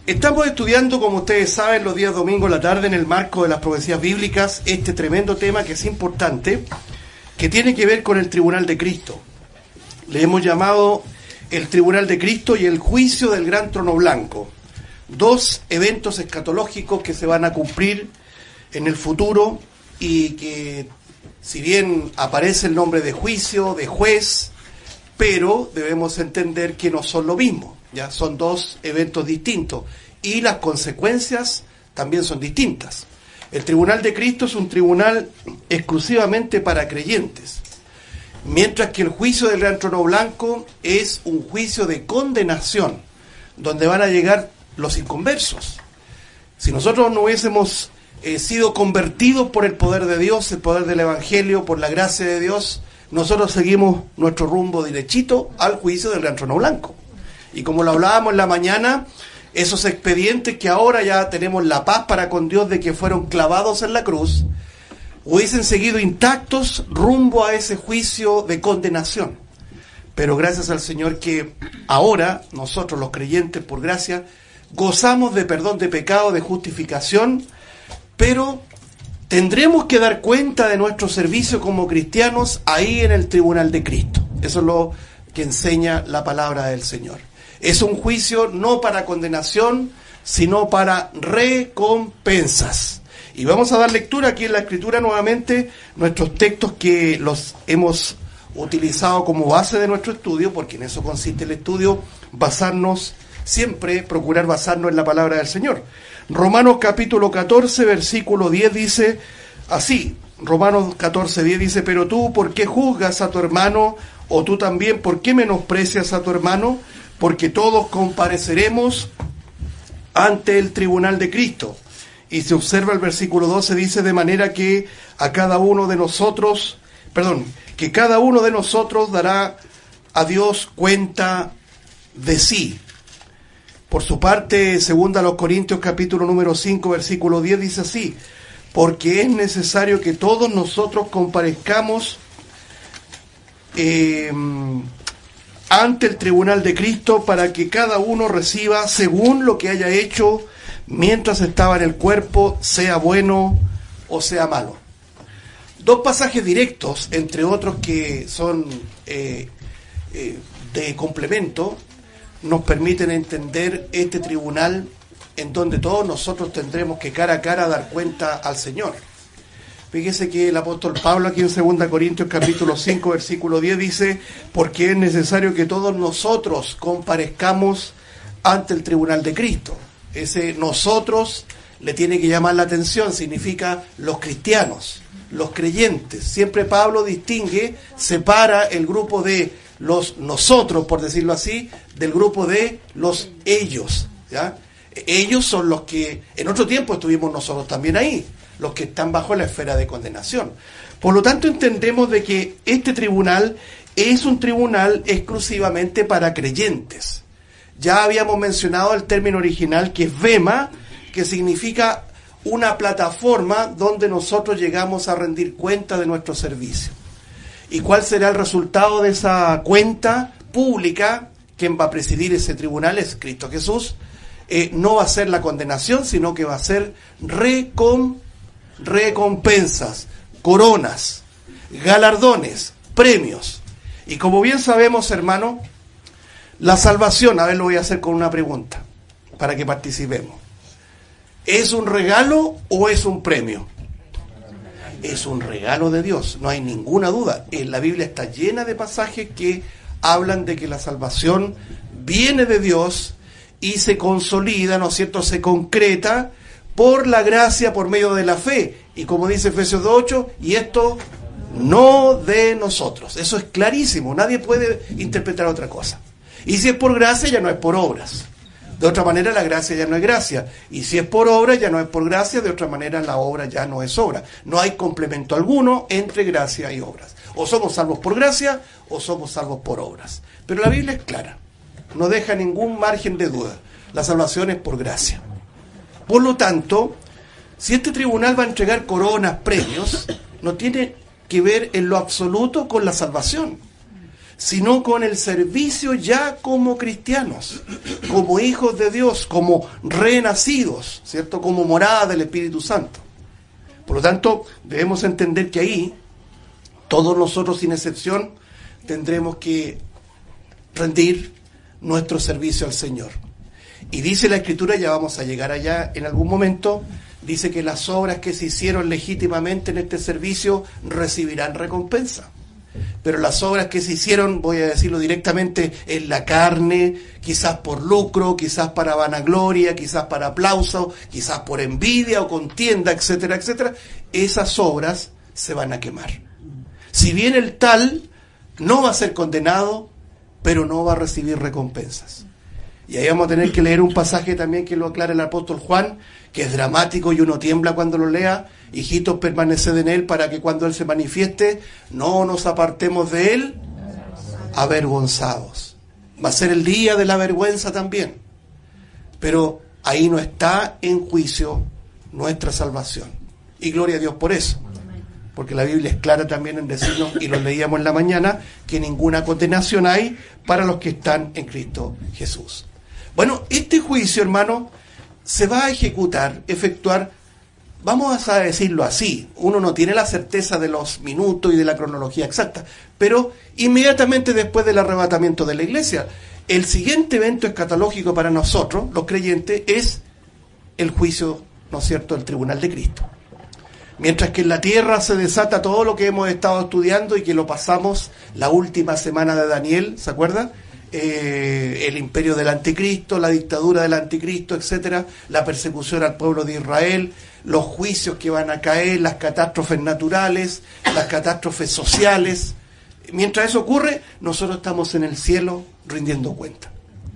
Estamos estudiando, como ustedes saben, los días domingo en la tarde en el marco de las profecías bíblicas, este tremendo tema que es importante, que tiene que ver con el tribunal de Cristo. Le hemos llamado el tribunal de Cristo y el juicio del gran trono blanco. Dos eventos escatológicos que se van a cumplir en el futuro y que, si bien aparece el nombre de juicio, de juez, pero debemos entender que no son lo mismo. Ya son dos eventos distintos y las consecuencias también son distintas. El tribunal de Cristo es un tribunal exclusivamente para creyentes, mientras que el juicio del gran trono blanco es un juicio de condenación, donde van a llegar los inconversos. Si nosotros no hubiésemos sido convertidos por el poder de Dios, el poder del Evangelio, por la gracia de Dios, nosotros seguimos nuestro rumbo derechito al juicio del gran trono blanco. Y como lo hablábamos en la mañana, esos expedientes que ahora ya tenemos la paz para con Dios de que fueron clavados en la cruz, hubiesen seguido intactos rumbo a ese juicio de condenación. Pero gracias al Señor que ahora nosotros los creyentes por gracia gozamos de perdón de pecado, de justificación, pero tendremos que dar cuenta de nuestro servicio como cristianos ahí en el tribunal de Cristo. Eso es lo que enseña la palabra del Señor. Es un juicio no para condenación, sino para recompensas. Y vamos a dar lectura aquí en la Escritura nuevamente, nuestros textos que los hemos utilizado como base de nuestro estudio, porque en eso consiste el estudio, basarnos siempre, procurar basarnos en la palabra del Señor. Romanos capítulo 14, versículo 10 dice así, Romanos 14, 10 dice, pero tú, ¿por qué juzgas a tu hermano? O tú también, ¿por qué menosprecias a tu hermano? Porque todos compareceremos ante el tribunal de Cristo. Y se observa el versículo 12, dice, de manera que a cada uno de nosotros, que cada uno de nosotros dará a Dios cuenta de sí. Por su parte, segunda a los Corintios capítulo número 5, versículo 10, dice así, porque es necesario que todos nosotros comparezcamos ante el tribunal de Cristo para que cada uno reciba según lo que haya hecho mientras estaba en el cuerpo, sea bueno o sea malo. Dos pasajes directos, entre otros que son de complemento, nos permiten entender este tribunal en donde todos nosotros tendremos que cara a cara dar cuenta al Señor. Fíjese que el apóstol Pablo aquí en 2 Corintios capítulo 5 versículo 10 dice, porque es necesario que todos nosotros comparezcamos ante el tribunal de Cristo. Ese nosotros le tiene que llamar la atención, significa los cristianos, los creyentes. Siempre Pablo distingue, separa el grupo de los nosotros, por decirlo así, del grupo de los ellos, ¿ya? Ellos son los que en otro tiempo estuvimos nosotros también ahí, los que están bajo la esfera de condenación. Por lo tanto, entendemos de que este tribunal es un tribunal exclusivamente para creyentes. Ya habíamos mencionado el término original que es bema, que significa una plataforma donde nosotros llegamos a rendir cuenta de nuestro servicio. ¿Y cuál será el resultado de esa cuenta pública? Quien va a presidir ese tribunal es Cristo Jesús. No va a ser la condenación, sino que va a ser recompensas, coronas, galardones, premios. Y como bien sabemos, hermano, la salvación, a ver, lo voy a hacer con una pregunta, para que participemos. ¿Es un regalo o es un premio? Es un regalo de Dios, no hay ninguna duda. En la Biblia está llena de pasajes que hablan de que la salvación viene de Dios y se consolida, ¿no es cierto?, se concreta por la gracia, por medio de la fe. Y como dice Efesios 2:8, y esto no de nosotros. Eso es clarísimo, nadie puede interpretar otra cosa. Y si es por gracia, ya no es por obras. De otra manera, la gracia ya no es gracia. Y si es por obra, ya no es por gracia. De otra manera, la obra ya no es obra. No hay complemento alguno entre gracia y obras. O somos salvos por gracia, o somos salvos por obras. Pero la Biblia es clara. No deja ningún margen de duda. La salvación es por gracia. Por lo tanto, si este tribunal va a entregar coronas, premios, no tiene que ver en lo absoluto con la salvación, sino con el servicio ya como cristianos, como hijos de Dios, como renacidos, ¿cierto? Como morada del Espíritu Santo. Por lo tanto, debemos entender que ahí, todos nosotros sin excepción, tendremos que rendir nuestro servicio al Señor. Y dice la Escritura, ya vamos a llegar allá en algún momento, dice que las obras que se hicieron legítimamente en este servicio recibirán recompensa. Pero las obras que se hicieron, voy a decirlo directamente, en la carne, quizás por lucro, quizás para vanagloria, quizás para aplauso, quizás por envidia o contienda, etcétera, etcétera, esas obras se van a quemar. Si bien el tal no va a ser condenado, pero no va a recibir recompensas. Y ahí vamos a tener que leer un pasaje también que lo aclara el apóstol Juan, que es dramático y uno tiembla cuando lo lea. Hijitos, permaneced en él para que cuando él se manifieste no nos apartemos de él avergonzados. Va a ser el día de la vergüenza también. Pero ahí no está en juicio nuestra salvación. Y gloria a Dios por eso. Porque la Biblia es clara también en decirnos, y lo leíamos en la mañana, que ninguna condenación hay para los que están en Cristo Jesús. Bueno, este juicio, hermano, se va a efectuar, vamos a decirlo así, uno no tiene la certeza de los minutos y de la cronología exacta, pero inmediatamente después del arrebatamiento de la iglesia, el siguiente evento escatológico para nosotros, los creyentes, es el juicio, ¿no es cierto?, del tribunal de Cristo. Mientras que en la tierra se desata todo lo que hemos estado estudiando y que lo pasamos la última semana de Daniel, ¿se acuerda? El imperio del anticristo, la dictadura del anticristo, etcétera, la persecución al pueblo de Israel, los juicios que van a caer, las catástrofes naturales, las catástrofes sociales. Mientras eso ocurre, nosotros estamos en el cielo rindiendo cuenta.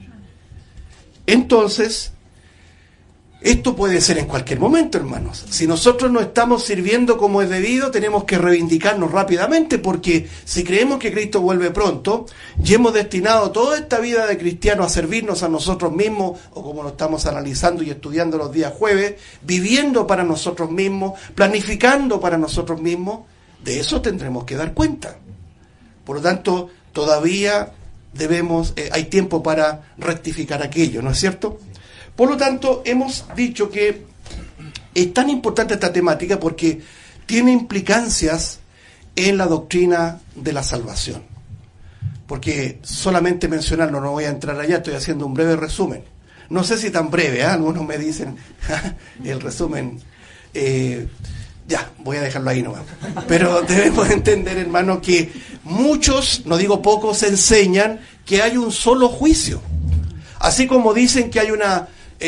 Entonces, esto puede ser en cualquier momento, hermanos. Si nosotros no estamos sirviendo como es debido, tenemos que reivindicarnos rápidamente, porque si creemos que Cristo vuelve pronto y hemos destinado toda esta vida de cristiano a servirnos a nosotros mismos, o como lo estamos analizando y estudiando los días jueves, viviendo para nosotros mismos, planificando para nosotros mismos, de eso tendremos que dar cuenta. Por lo tanto, todavía hay tiempo para rectificar aquello, ¿no es cierto? Por lo tanto, hemos dicho que es tan importante esta temática porque tiene implicancias en la doctrina de la salvación. Porque solamente mencionarlo, no voy a entrar allá, estoy haciendo un breve resumen. No sé si tan breve, algunos me dicen, el resumen, ya, voy a dejarlo ahí nomás. Pero debemos entender, hermano, que muchos, no digo pocos, enseñan que hay un solo juicio. Así como dicen que hay una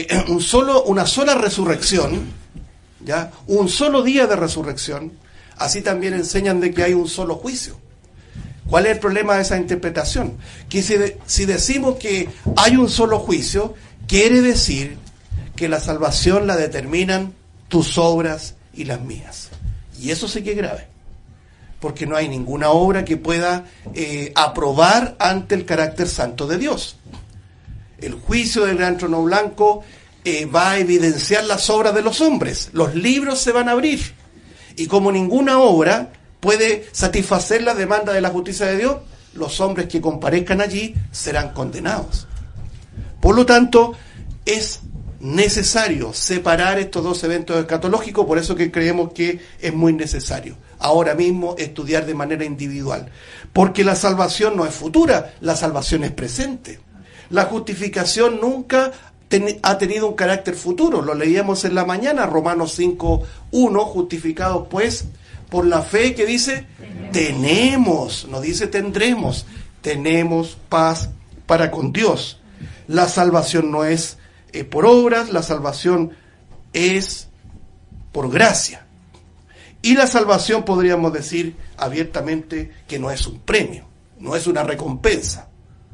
sola resurrección, ¿ya? Un solo día de resurrección, así también enseñan de que hay un solo juicio. ¿Cuál es el problema de esa interpretación? Que si decimos que hay un solo juicio, quiere decir que la salvación la determinan tus obras y las mías. Y eso sí que es grave, porque no hay ninguna obra que pueda aprobar ante el carácter santo de Dios. El juicio del gran trono blanco va a evidenciar las obras de los hombres. Los libros se van a abrir. Y como ninguna obra puede satisfacer la demanda de la justicia de Dios, los hombres que comparezcan allí serán condenados. Por lo tanto, es necesario separar estos dos eventos escatológicos, por eso que creemos que es muy necesario ahora mismo estudiar de manera individual. Porque la salvación no es futura, la salvación es presente. La justificación nunca ha tenido un carácter futuro. Lo leíamos en la mañana, Romanos 5:1, justificados pues por la fe, que dice, tenemos, no dice tendremos, tenemos paz para con Dios. La salvación no es por obras, la salvación es por gracia. Y la salvación podríamos decir abiertamente que no es un premio, no es una recompensa.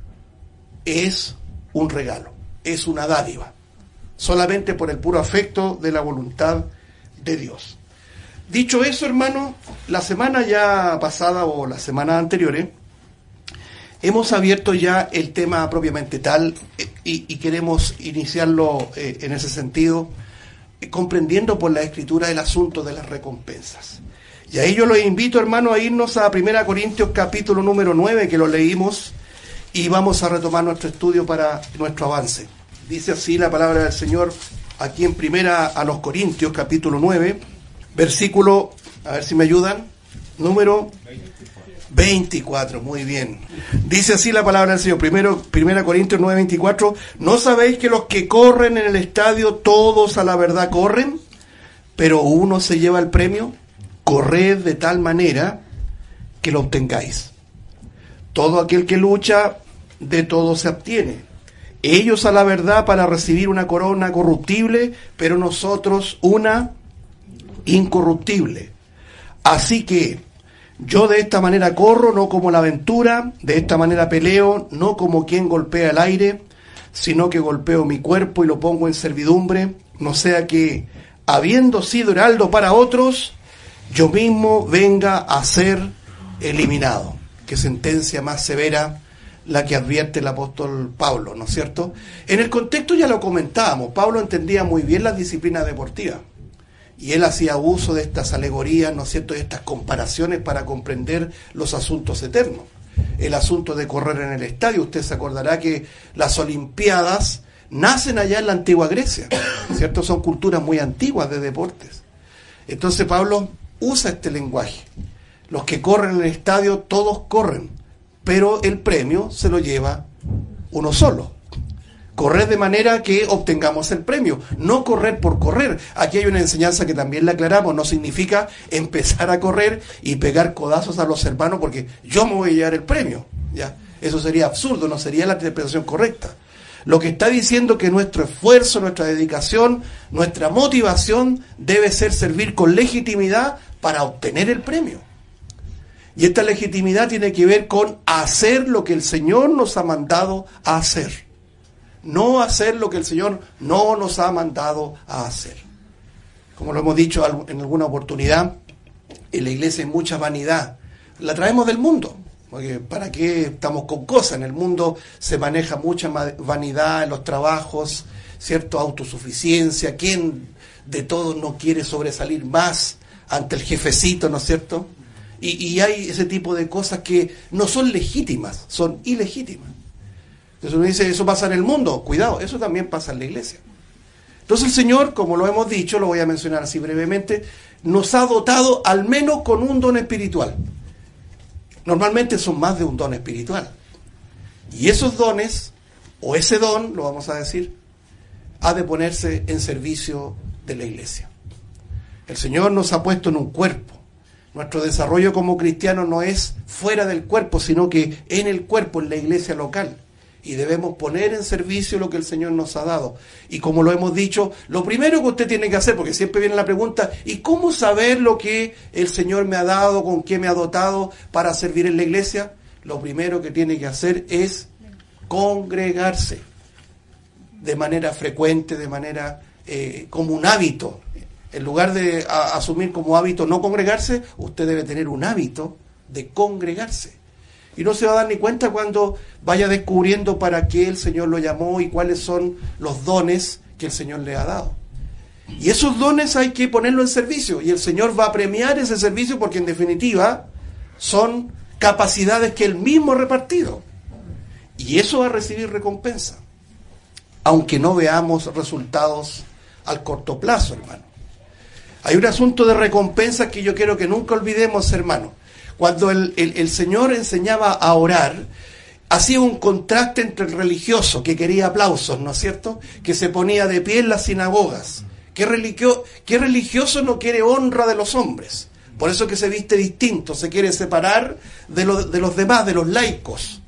Es un regalo, es una dádiva, solamente por el puro afecto de la voluntad de Dios. Dicho eso, hermano, la semana ya pasada o las semanas anteriores, hemos abierto ya el tema propiamente tal y queremos iniciarlo en ese sentido, comprendiendo por la Escritura el asunto de las recompensas. Y ahí yo los invito, hermanos, a irnos a 1 Corintios capítulo número 9, que lo leímos, y vamos a retomar nuestro estudio para nuestro avance. Dice así la palabra del Señor aquí en 1 Corintios capítulo 9, versículo, a ver si me ayudan, número 24, muy bien. Dice así la palabra del Señor, 1 Corintios 9, 24, ¿no sabéis que los que corren en el estadio todos a la verdad corren, pero uno se lleva el premio? Corred de tal manera que lo obtengáis. Todo aquel que lucha, de todo se abstiene. Ellos a la verdad para recibir una corona corruptible, pero nosotros una incorruptible. Así que yo de esta manera corro, no como la aventura, de esta manera peleo, no como quien golpea el aire, sino que golpeo mi cuerpo y lo pongo en servidumbre, no sea que, habiendo sido heraldo para otros, yo mismo venga a ser eliminado. Qué sentencia más severa la que advierte el apóstol Pablo, ¿no es cierto? En el contexto ya lo comentábamos, Pablo entendía muy bien las disciplinas deportivas, y él hacía uso de estas alegorías, ¿no es cierto?, de estas comparaciones para comprender los asuntos eternos. El asunto de correr en el estadio, usted se acordará que las Olimpiadas nacen allá en la antigua Grecia, ¿cierto? Son culturas muy antiguas de deportes. Entonces Pablo usa este lenguaje. Los que corren en el estadio, todos corren, pero el premio se lo lleva uno solo. Correr de manera que obtengamos el premio, no correr por correr. Aquí hay una enseñanza que también la aclaramos, no significa empezar a correr y pegar codazos a los hermanos porque yo me voy a llevar el premio, ¿ya? Eso sería absurdo, no sería la interpretación correcta. Lo que está diciendo que nuestro esfuerzo, nuestra dedicación, nuestra motivación debe ser servir con legitimidad para obtener el premio. Y esta legitimidad tiene que ver con hacer lo que el Señor nos ha mandado a hacer. No hacer lo que el Señor no nos ha mandado a hacer. Como lo hemos dicho en alguna oportunidad, en la iglesia hay mucha vanidad. La traemos del mundo. Porque ¿para qué estamos con cosas? En el mundo se maneja mucha vanidad en los trabajos, ¿cierto? Autosuficiencia. ¿Quién de todos no quiere sobresalir más ante el jefecito, ¿no es cierto? Y hay ese tipo de cosas que no son legítimas, son ilegítimas. Entonces uno dice, eso pasa en el mundo. Cuidado, eso también pasa en la iglesia. Entonces el Señor, como lo hemos dicho, lo voy a mencionar así brevemente, nos ha dotado al menos con un don espiritual. Normalmente son más de un don espiritual. Y esos dones, o ese don, lo vamos a decir, ha de ponerse en servicio de la iglesia. El Señor nos ha puesto en un cuerpo. Nuestro desarrollo como cristianos no es fuera del cuerpo, sino que en el cuerpo, en la iglesia local. Y debemos poner en servicio lo que el Señor nos ha dado. Y como lo hemos dicho, lo primero que usted tiene que hacer, porque siempre viene la pregunta, ¿y cómo saber lo que el Señor me ha dado, con qué me ha dotado para servir en la iglesia? Lo primero que tiene que hacer es congregarse de manera frecuente, de manera como un hábito. En lugar de asumir como hábito no congregarse, usted debe tener un hábito de congregarse. Y no se va a dar ni cuenta cuando vaya descubriendo para qué el Señor lo llamó y cuáles son los dones que el Señor le ha dado. Y esos dones hay que ponerlos en servicio. Y el Señor va a premiar ese servicio porque en definitiva son capacidades que Él mismo ha repartido. Y eso va a recibir recompensa. Aunque no veamos resultados al corto plazo, hermano. Hay un asunto de recompensa que yo quiero que nunca olvidemos, hermano. Cuando el Señor enseñaba a orar, hacía un contraste entre el religioso, que quería aplausos, ¿no es cierto?, que se ponía de pie en las sinagogas. ¿Qué religioso no quiere honra de los hombres? Por eso que se viste distinto, se quiere separar de los demás, de los laicos.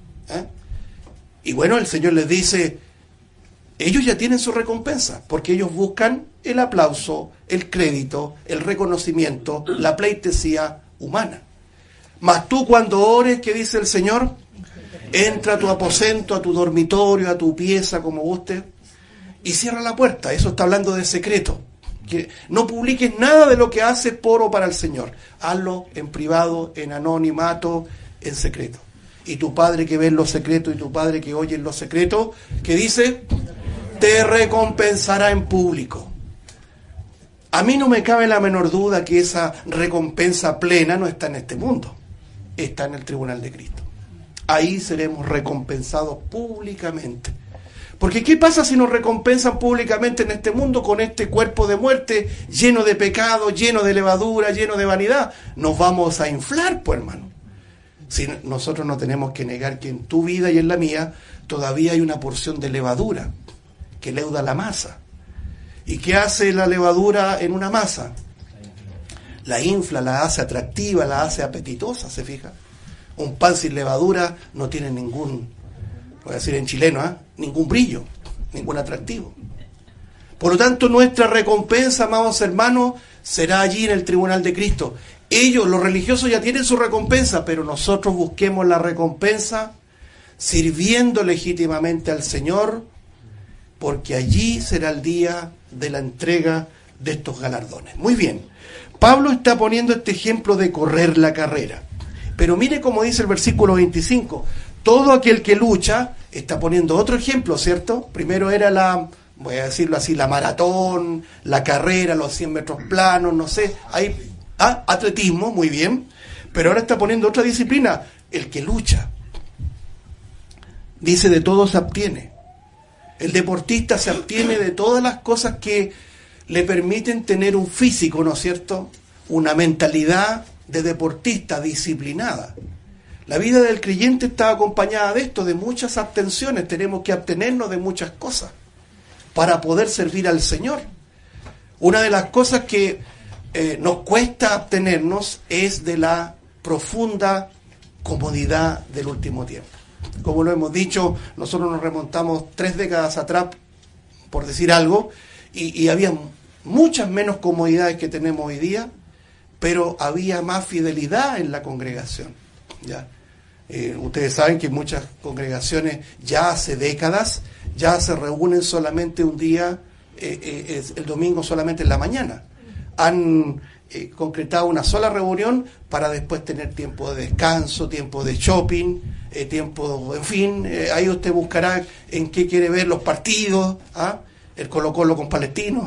Y bueno, el Señor les dice, ellos ya tienen su recompensa, porque ellos buscan el aplauso, el crédito, el reconocimiento, la pleitesía humana. Mas tú cuando ores, ¿qué dice el Señor? Entra a tu aposento, a tu dormitorio, a tu pieza, como guste, y cierra la puerta. Eso está hablando de secreto. Que no publiques nada de lo que haces por o para el Señor. Hazlo en privado, en anonimato, en secreto. Y tu Padre que ve en lo secreto y tu Padre que oye en lo secreto, ¿qué dice? Te recompensará en público. A mí no me cabe la menor duda que esa recompensa plena no está en este mundo, está en el tribunal de Cristo. Ahí seremos recompensados públicamente. Porque ¿qué pasa si nos recompensan públicamente en este mundo con este cuerpo de muerte lleno de pecado, lleno de levadura, lleno de vanidad? Nos vamos a inflar, pues, hermano. Si nosotros no tenemos que negar que en tu vida y en la mía todavía hay una porción de levadura que leuda la masa. ¿Y qué hace la levadura en una masa? La infla, la hace atractiva, la hace apetitosa, ¿se fija? Un pan sin levadura no tiene ningún, voy a decir en chileno, ningún brillo, ningún atractivo. Por lo tanto, nuestra recompensa, amados hermanos, será allí en el tribunal de Cristo. Ellos, los religiosos, ya tienen su recompensa, pero nosotros busquemos la recompensa sirviendo legítimamente al Señor, porque allí será el día de la entrega de estos galardones. Muy bien, Pablo está poniendo este ejemplo de correr la carrera, pero mire cómo dice el versículo 25, todo aquel que lucha, está poniendo otro ejemplo, ¿cierto? Primero era voy a decirlo así, la maratón, la carrera, los 100 metros planos, no sé, hay atletismo, muy bien, pero ahora está poniendo otra disciplina, el que lucha. Dice, de todo se abstiene. El deportista se abstiene de todas las cosas que le permiten tener un físico, ¿no es cierto? Una mentalidad de deportista disciplinada. La vida del creyente está acompañada de esto, de muchas abstenciones. Tenemos que abstenernos de muchas cosas para poder servir al Señor. Una de las cosas que nos cuesta abstenernos es de la profunda comodidad del último tiempo. Como lo hemos dicho, nosotros nos remontamos 3 décadas atrás, por decir algo, y había muchas menos comodidades que tenemos hoy día, pero había más fidelidad en la congregación. ¿Ya? Ustedes saben que muchas congregaciones ya hace décadas ya se reúnen solamente un día, el domingo solamente en la mañana. Han concretado una sola reunión para después tener tiempo de descanso, tiempo de shopping, tiempo, en fin, ahí usted buscará en qué quiere ver los partidos, el Colo-Colo con Palestino.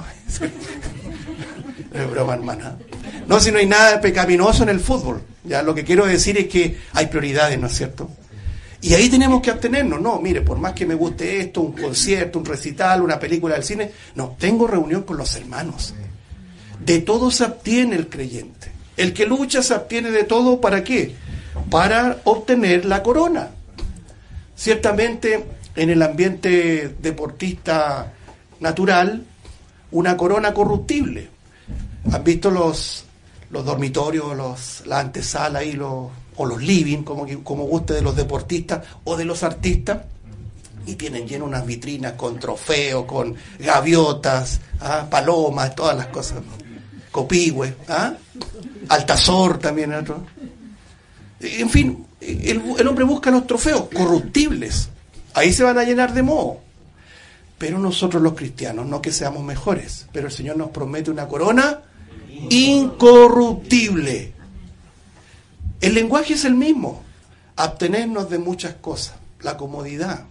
Es broma, hermana. No, si no hay nada pecaminoso en el fútbol. Ya lo que quiero decir es que hay prioridades, ¿no es cierto? Y ahí tenemos que abstenernos. No, mire, por más que me guste esto, un concierto, un recital, una película del cine, no, tengo reunión con los hermanos. De todo se abstiene el creyente. El que lucha se abstiene de todo, ¿para qué? Para obtener la corona. Ciertamente, en el ambiente deportista natural, una corona corruptible. ¿Han visto los dormitorios, la antesala ahí, o los living, como guste, de los deportistas o de los artistas? Y tienen lleno unas vitrinas con trofeos, con gaviotas, palomas, todas las cosas. Copihue, Altazor también. En fin, el hombre busca los trofeos corruptibles. Ahí se van a llenar de moho. Pero nosotros los cristianos, no que seamos mejores, pero el Señor nos promete una corona incorruptible. El lenguaje es el mismo. Abstenernos de muchas cosas. La comodidad.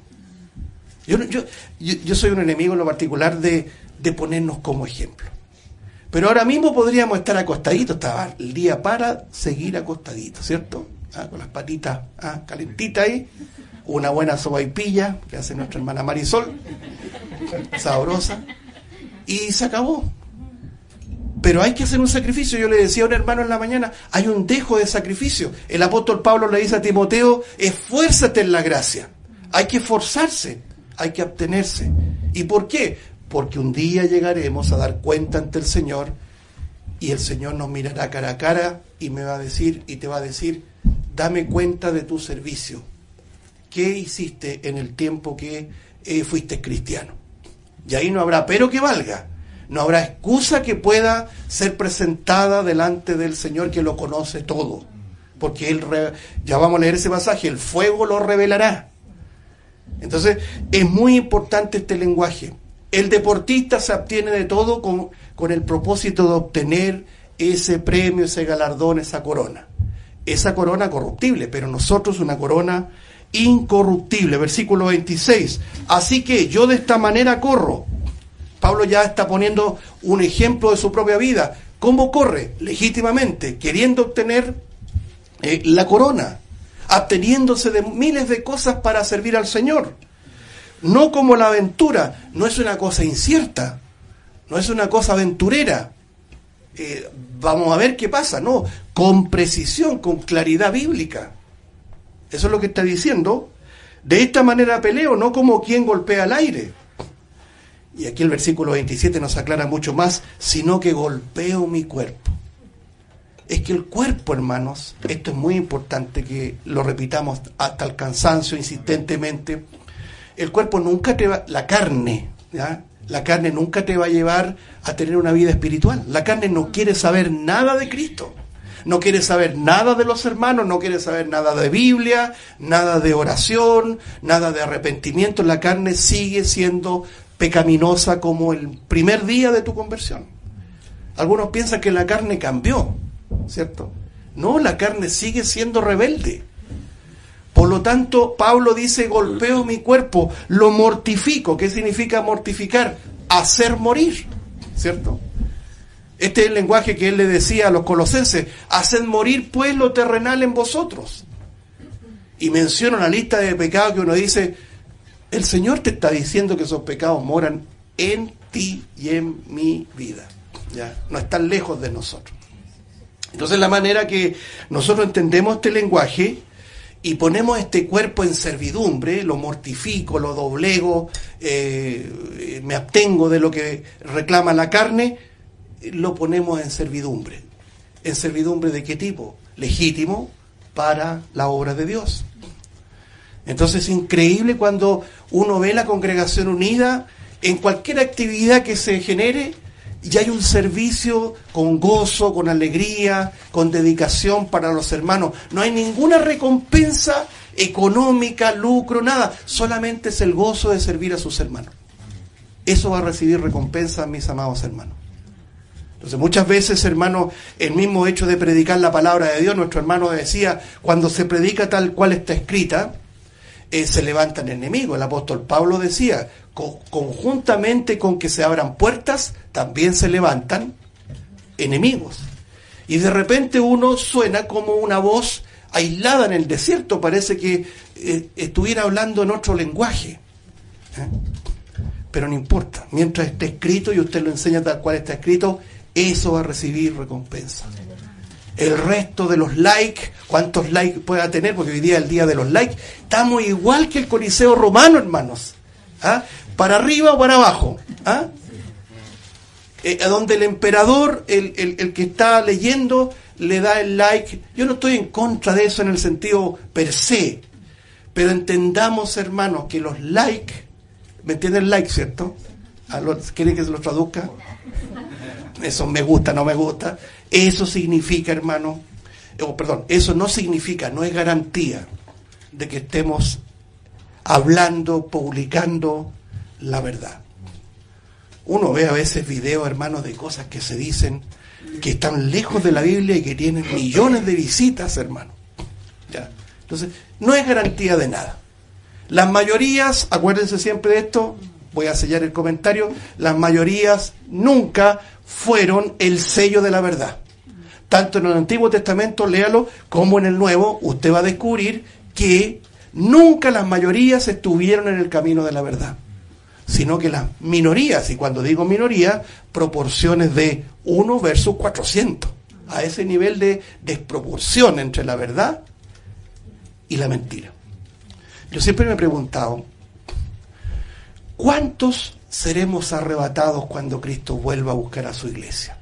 Yo soy un enemigo en lo particular de ponernos como ejemplo. Pero ahora mismo podríamos estar acostaditos, estaba el día para seguir acostaditos, ¿cierto? Con las patitas calentitas ahí, una buena sopaipilla que hace nuestra hermana Marisol, sabrosa, y se acabó. Pero hay que hacer un sacrificio. Yo le decía a un hermano en la mañana, hay un dejo de sacrificio. El apóstol Pablo le dice a Timoteo, esfuérzate en la gracia. Hay que esforzarse, hay que abstenerse. ¿Y por qué? Porque un día llegaremos a dar cuenta ante el Señor y el Señor nos mirará cara a cara y me va a decir, y te va a decir, dame cuenta de tu servicio. ¿Qué hiciste en el tiempo que fuiste cristiano? Y ahí no habrá pero que valga. No habrá excusa que pueda ser presentada delante del Señor, que lo conoce todo. Porque Él, ya vamos a leer ese pasaje, el fuego lo revelará. Entonces, es muy importante este lenguaje. El deportista se abstiene de todo con el propósito de obtener ese premio, ese galardón, esa corona. Esa corona corruptible, pero nosotros una corona incorruptible. Versículo 26. Así que yo de esta manera corro, Pablo ya está poniendo un ejemplo de su propia vida. ¿Cómo corre? Legítimamente, queriendo obtener la corona, absteniéndose de miles de cosas para servir al Señor. No como la aventura, no es una cosa incierta, no es una cosa aventurera. Vamos a ver qué pasa, no, con precisión, con claridad bíblica. Eso es lo que está diciendo. De esta manera peleo, no como quien golpea al aire. Y aquí el versículo 27 nos aclara mucho más, sino que golpeo mi cuerpo. Es que el cuerpo, hermanos, esto es muy importante que lo repitamos hasta el cansancio insistentemente. El cuerpo nunca te va, la carne, ¿ya? La carne nunca te va a llevar a tener una vida espiritual. La carne no quiere saber nada de Cristo. No quiere saber nada de los hermanos, no quiere saber nada de Biblia, nada de oración, nada de arrepentimiento. La carne sigue siendo pecaminosa como el primer día de tu conversión. Algunos piensan que la carne cambió, ¿cierto? No, la carne sigue siendo rebelde. Por lo tanto, Pablo dice, golpeo mi cuerpo, lo mortifico. ¿Qué significa mortificar? Hacer morir, ¿cierto? Este es el lenguaje que él le decía a los colosenses, haced morir pues lo terrenal en vosotros. Y menciona una lista de pecados que uno dice, el Señor te está diciendo que esos pecados moran en ti y en mi vida. ¿Ya? No están lejos de nosotros. Entonces la manera que nosotros entendemos este lenguaje y ponemos este cuerpo en servidumbre, lo mortifico, lo doblego, me abstengo de lo que reclama la carne, lo ponemos en servidumbre. ¿En servidumbre de qué tipo? Legítimo para la obra de Dios. Entonces es increíble cuando uno ve la congregación unida, en cualquier actividad que se genere, y hay un servicio con gozo, con alegría, con dedicación para los hermanos. No hay ninguna recompensa económica, lucro, nada. Solamente es el gozo de servir a sus hermanos. Eso va a recibir recompensa, mis amados hermanos. Entonces muchas veces, hermanos, el mismo hecho de predicar la palabra de Dios, nuestro hermano decía, cuando se predica tal cual está escrita, se levantan enemigos. El apóstol Pablo decía, conjuntamente con que se abran puertas, también se levantan enemigos. Y de repente uno suena como una voz aislada en el desierto, parece que estuviera hablando en otro lenguaje. Pero no importa, mientras esté escrito y usted lo enseña tal cual está escrito, eso va a recibir recompensa. El resto de los likes, cuántos likes pueda tener, porque hoy día es el día de los likes, estamos igual que el Coliseo romano, hermanos. ¿Ah? Para arriba o para abajo. ¿Ah? Donde el emperador, el que está leyendo, le da el like. Yo no estoy en contra de eso en el sentido per se, pero entendamos, hermanos, que los likes, ¿me entienden like, cierto? ¿Quieren que se lo traduzca? Eso me gusta, no me gusta. Eso significa, hermano, eso no significa, no es garantía de que estemos hablando, publicando la verdad. Uno ve a veces videos, hermanos, de cosas que se dicen que están lejos de la Biblia y que tienen millones de visitas, hermano. ¿Ya? Entonces, no es garantía de nada. Las mayorías, acuérdense siempre de esto, voy a sellar el comentario, las mayorías nunca fueron el sello de la verdad. Tanto en el Antiguo Testamento, léalo, como en el Nuevo, usted va a descubrir que nunca las mayorías estuvieron en el camino de la verdad, sino que las minorías, y cuando digo minoría, proporciones de 1 versus 400, a ese nivel de desproporción entre la verdad y la mentira. Yo siempre me he preguntado, ¿cuántos seremos arrebatados cuando Cristo vuelva a buscar a su iglesia?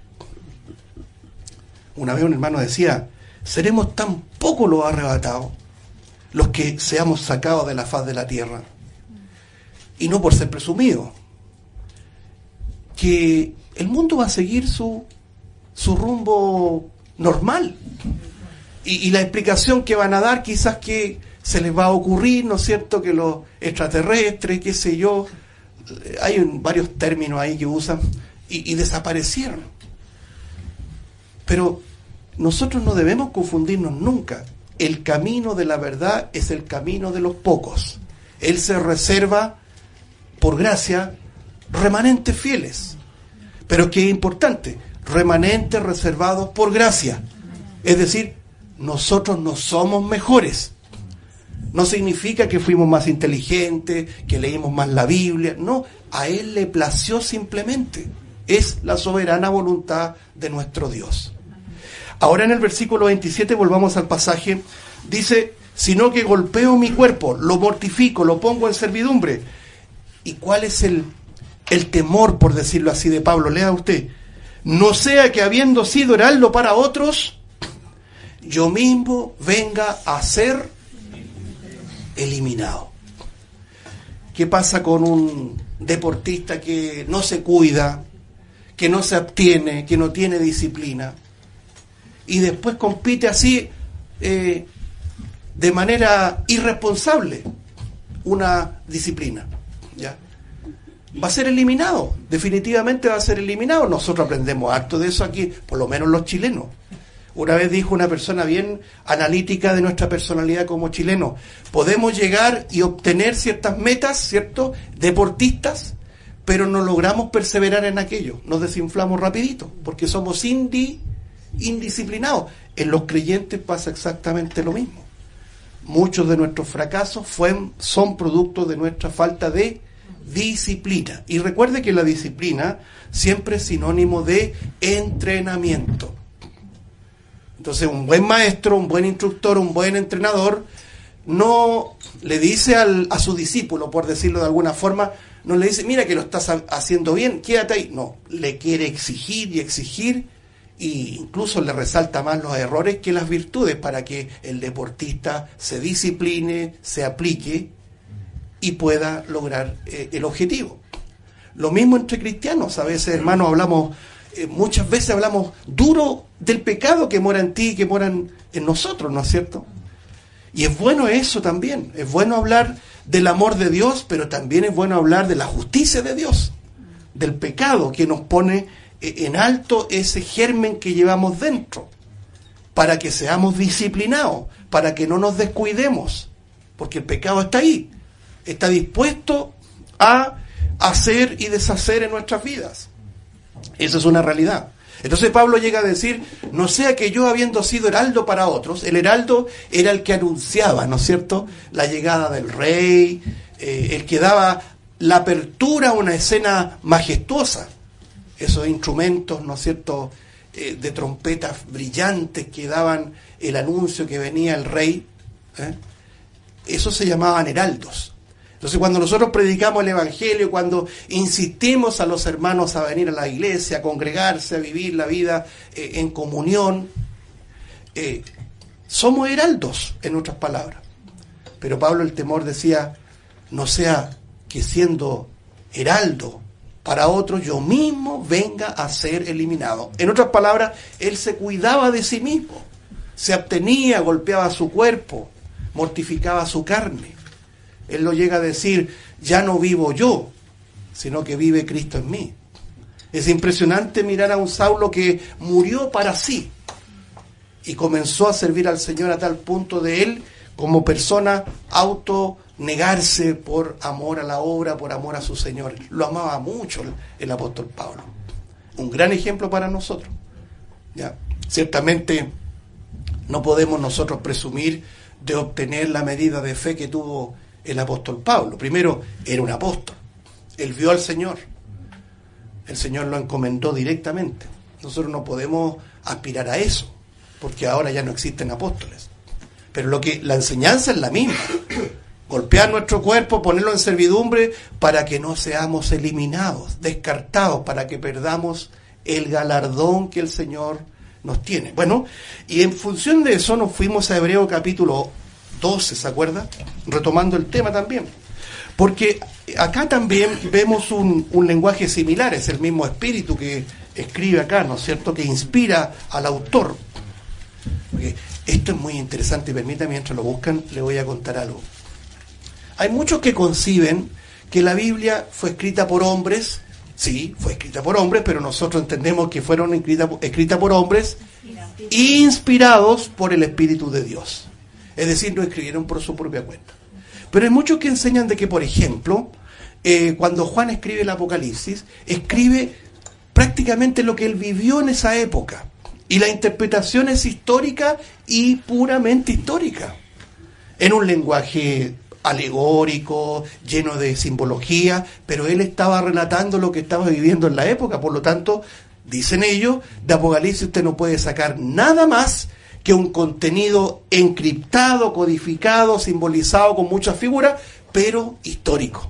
Una vez un hermano decía, seremos tan pocos los arrebatados, los que seamos sacados de la faz de la tierra, y no por ser presumidos, que el mundo va a seguir su rumbo normal, y la explicación que van a dar quizás que se les va a ocurrir, ¿no es cierto?, que los extraterrestres, qué sé yo, hay varios términos ahí que usan, y desaparecieron. Pero nosotros no debemos confundirnos nunca. El camino de la verdad es el camino de los pocos. Él se reserva, por gracia, remanentes fieles. Pero ¿qué es importante? Remanentes reservados por gracia. Es decir, nosotros no somos mejores. No significa que fuimos más inteligentes, que leímos más la Biblia. No, a Él le plació simplemente. Es la soberana voluntad de nuestro Dios. Ahora en el versículo 27, volvamos al pasaje, dice, sino que golpeo mi cuerpo, lo mortifico, lo pongo en servidumbre. ¿Y cuál es el temor, por decirlo así, de Pablo? Lea usted. No sea que habiendo sido heraldo para otros, yo mismo venga a ser eliminado. ¿Qué pasa con un deportista que no se cuida, que no se abstiene, que no tiene disciplina, y después compite así de manera irresponsable una disciplina? ¿Ya? Va a ser eliminado, definitivamente va a ser eliminado. Nosotros aprendemos harto de eso aquí, por lo menos los chilenos. Una vez dijo una persona bien analítica de nuestra personalidad como chilenos, podemos llegar y obtener ciertas metas, ¿cierto?, deportistas, pero no logramos perseverar en aquello, nos desinflamos rapidito, porque somos indisciplinados. En los creyentes pasa exactamente lo mismo. Muchos de nuestros fracasos son producto de nuestra falta de disciplina. Y recuerde que la disciplina siempre es sinónimo de entrenamiento. Entonces, un buen maestro, un buen instructor, un buen entrenador no le dice a su discípulo, por decirlo de alguna forma, no le dice, mira que lo estás haciendo bien, quédate ahí. No, le quiere exigir, e incluso le resalta más los errores que las virtudes, para que el deportista se discipline, se aplique y pueda lograr el objetivo. Lo mismo entre cristianos. A veces, hermanos, muchas veces hablamos duro del pecado que mora en ti, que mora en nosotros, ¿no es cierto? Y es bueno eso también, es bueno hablar del amor de Dios, pero también es bueno hablar de la justicia de Dios, del pecado que nos pone en alto ese germen que llevamos dentro, para que seamos disciplinados, para que no nos descuidemos, porque el pecado está ahí, está dispuesto a hacer y deshacer en nuestras vidas. Esa es una realidad. Entonces Pablo llega a decir, no sea que yo, habiendo sido heraldo para otros, el heraldo era el que anunciaba, ¿no es cierto?, la llegada del rey, el que daba la apertura a una escena majestuosa. Esos instrumentos, ¿no es cierto?, de trompetas brillantes que daban el anuncio que venía el rey, esos se llamaban heraldos. Entonces, cuando nosotros predicamos el Evangelio, cuando insistimos a los hermanos a venir a la iglesia, a congregarse, a vivir la vida en comunión, somos heraldos, en otras palabras. Pero Pablo, el temor, decía, no sea que siendo heraldo para otros, yo mismo venga a ser eliminado. En otras palabras, él se cuidaba de sí mismo, se abstenía, golpeaba su cuerpo, mortificaba su carne. Él lo llega a decir, ya no vivo yo, sino que vive Cristo en mí. Es impresionante mirar a un Saulo que murió para sí y comenzó a servir al Señor a tal punto de él, como persona, autonegarse por amor a la obra, por amor a su Señor. Lo amaba mucho el apóstol Pablo. Un gran ejemplo para nosotros. ¿Ya? Ciertamente no podemos nosotros presumir de obtener la medida de fe que tuvo el apóstol Pablo. Primero, era un apóstol. Él vio al Señor. El Señor lo encomendó directamente. Nosotros no podemos aspirar a eso, porque ahora ya no existen apóstoles. Pero la enseñanza es la misma. Golpear nuestro cuerpo, ponerlo en servidumbre, para que no seamos eliminados, descartados, para que perdamos el galardón que el Señor nos tiene. Bueno, y en función de eso nos fuimos a Hebreos capítulo 12, ¿se acuerda? Retomando el tema también. Porque acá también vemos un lenguaje similar, es el mismo espíritu que escribe acá, ¿no es cierto?, que inspira al autor. Porque esto es muy interesante, y permítame, mientras lo buscan, le voy a contar algo. Hay muchos que conciben que la Biblia fue escrita por hombres. Sí, fue escrita por hombres, pero nosotros entendemos que fueron escritas por hombres inspirados por el Espíritu de Dios. Es decir, no escribieron por su propia cuenta. Pero hay muchos que enseñan de que, por ejemplo, cuando Juan escribe el Apocalipsis, escribe prácticamente lo que él vivió en esa época. Y la interpretación es histórica y puramente histórica. En un lenguaje alegórico, lleno de simbología, pero él estaba relatando lo que estaba viviendo en la época. Por lo tanto, dicen ellos, de Apocalipsis usted no puede sacar nada más que un contenido encriptado, codificado, simbolizado con muchas figuras, pero histórico.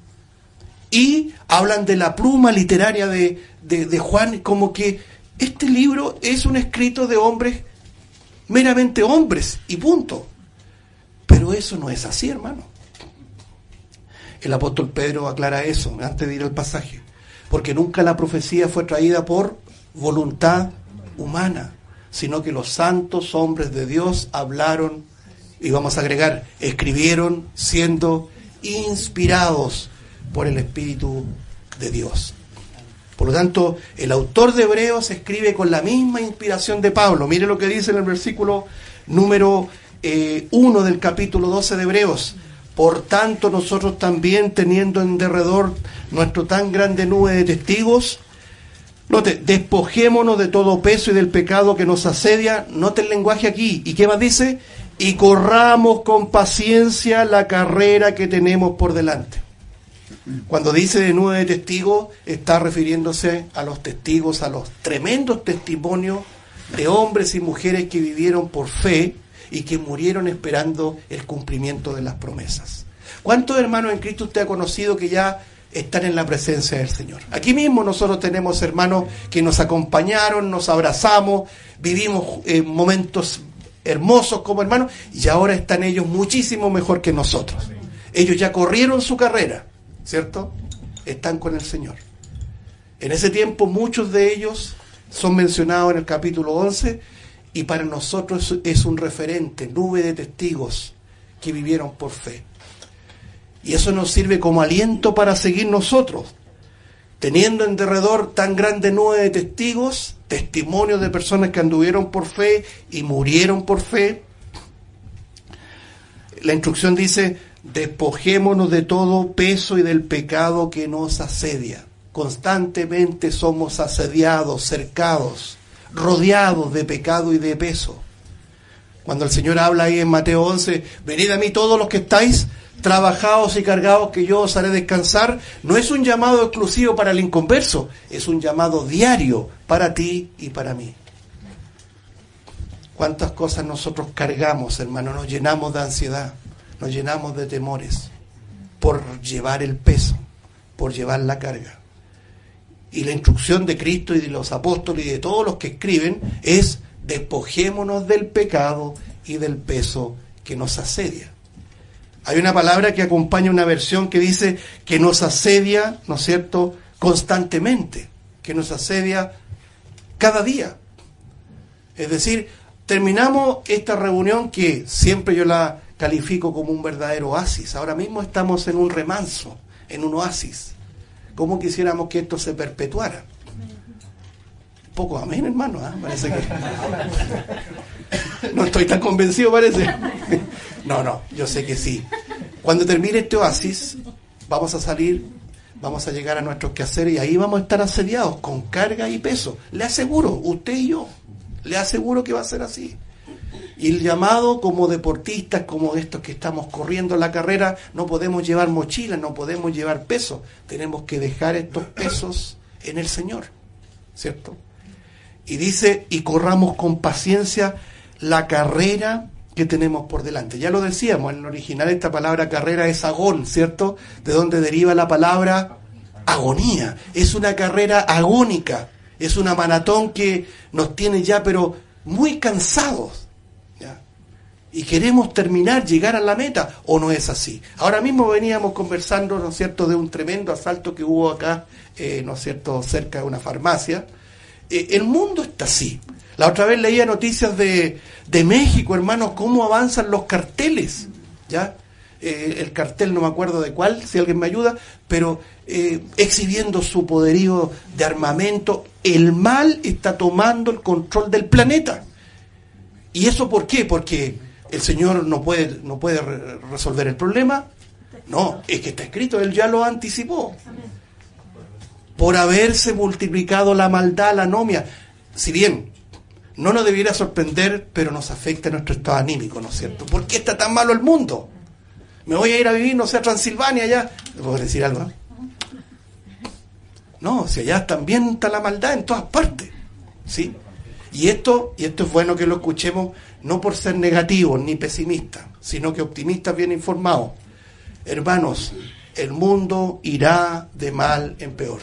Y hablan de la pluma literaria de Juan, como que este libro es un escrito de hombres, meramente hombres, y punto. Pero eso no es así, hermano. El apóstol Pedro aclara eso antes de ir al pasaje. Porque nunca la profecía fue traída por voluntad humana, sino que los santos hombres de Dios hablaron, y vamos a agregar, escribieron siendo inspirados por el Espíritu de Dios. Por lo tanto, el autor de Hebreos escribe con la misma inspiración de Pablo. Mire lo que dice en el versículo número 1 del capítulo 12 de Hebreos. Por tanto, nosotros también, teniendo en derredor nuestro tan grande nube de testigos, note, despojémonos de todo peso y del pecado que nos asedia. Note el lenguaje aquí. ¿Y qué más dice? Y corramos con paciencia la carrera que tenemos por delante. Cuando dice de nube de testigos, está refiriéndose a los testigos, a los tremendos testimonios de hombres y mujeres que vivieron por fe y que murieron esperando el cumplimiento de las promesas. ¿Cuántos hermanos en Cristo usted ha conocido que ya están en la presencia del Señor? Aquí mismo nosotros tenemos hermanos que nos acompañaron, nos abrazamos, vivimos momentos hermosos como hermanos, y ahora están ellos muchísimo mejor que nosotros. Ellos ya corrieron su carrera, ¿cierto? Están con el Señor. En ese tiempo muchos de ellos son mencionados en el capítulo 11, y para nosotros es un referente, nube de testigos que vivieron por fe. Y eso nos sirve como aliento para seguir nosotros, teniendo en derredor tan grande nube de testigos, testimonios de personas que anduvieron por fe y murieron por fe. La instrucción dice: despojémonos de todo peso y del pecado que nos asedia. Constantemente somos asediados, cercados, rodeados de pecado y de peso. Cuando el Señor habla ahí en Mateo 11, venid a mí todos los que estáis trabajados y cargados, que yo os haré descansar, no es un llamado exclusivo para el inconverso, es un llamado diario para ti y para mí. ¿Cuántas cosas nosotros cargamos, hermano? Nos llenamos de ansiedad, nos llenamos de temores por llevar el peso, por llevar la carga. Y la instrucción de Cristo y de los apóstoles y de todos los que escriben es: despojémonos del pecado y del peso que nos asedia. Hay una palabra que acompaña una versión que dice que nos asedia, ¿no es cierto?, constantemente, que nos asedia cada día. Es decir, terminamos esta reunión que siempre yo la califico como un verdadero oasis. Ahora mismo estamos en un remanso, en un oasis. ¿Cómo quisiéramos que esto se perpetuara? Poco amén, hermano, ¿eh? Parece que no estoy tan convencido, parece. No, yo sé que sí. Cuando termine este oasis, vamos a salir, vamos a llegar a nuestros quehaceres y ahí vamos a estar asediados con carga y peso. Le aseguro, usted y yo, le aseguro que va a ser así. Y el llamado como deportistas, como estos que estamos corriendo la carrera, no podemos llevar mochilas, no podemos llevar peso. Tenemos que dejar estos pesos en el Señor, ¿cierto? Y dice, y corramos con paciencia la carrera que tenemos por delante. Ya lo decíamos, en el original esta palabra carrera es agón, ¿cierto? De donde deriva la palabra agonía. Es una carrera agónica, es una maratón que nos tiene ya pero muy cansados, ¿ya? Y queremos terminar, llegar a la meta, ¿o no es así? Ahora mismo veníamos conversando, ¿no es cierto?, de un tremendo asalto que hubo acá, ¿no es cierto?, cerca de una farmacia. El mundo está así. La otra vez leía noticias de México, hermanos, cómo avanzan los carteles, ¿ya? El cartel no me acuerdo de cuál, si alguien me ayuda, pero exhibiendo su poderío de armamento. El mal está tomando el control del planeta. ¿Y eso por qué? Porque el Señor no puede resolver el problema. No, es que está escrito, Él ya lo anticipó. Por haberse multiplicado la maldad, la anomia. Si bien no nos debiera sorprender, pero nos afecta nuestro estado anímico, ¿no es cierto? ¿Por qué está tan malo el mundo? Me voy a ir a vivir, no sé, a Transilvania ya. ¿Le puedo decir algo? No, si allá también está la maldad en todas partes. ¿Sí? Y esto es bueno que lo escuchemos, no por ser negativos ni pesimistas, sino que optimistas bien informados. Hermanos, el mundo irá de mal en peor.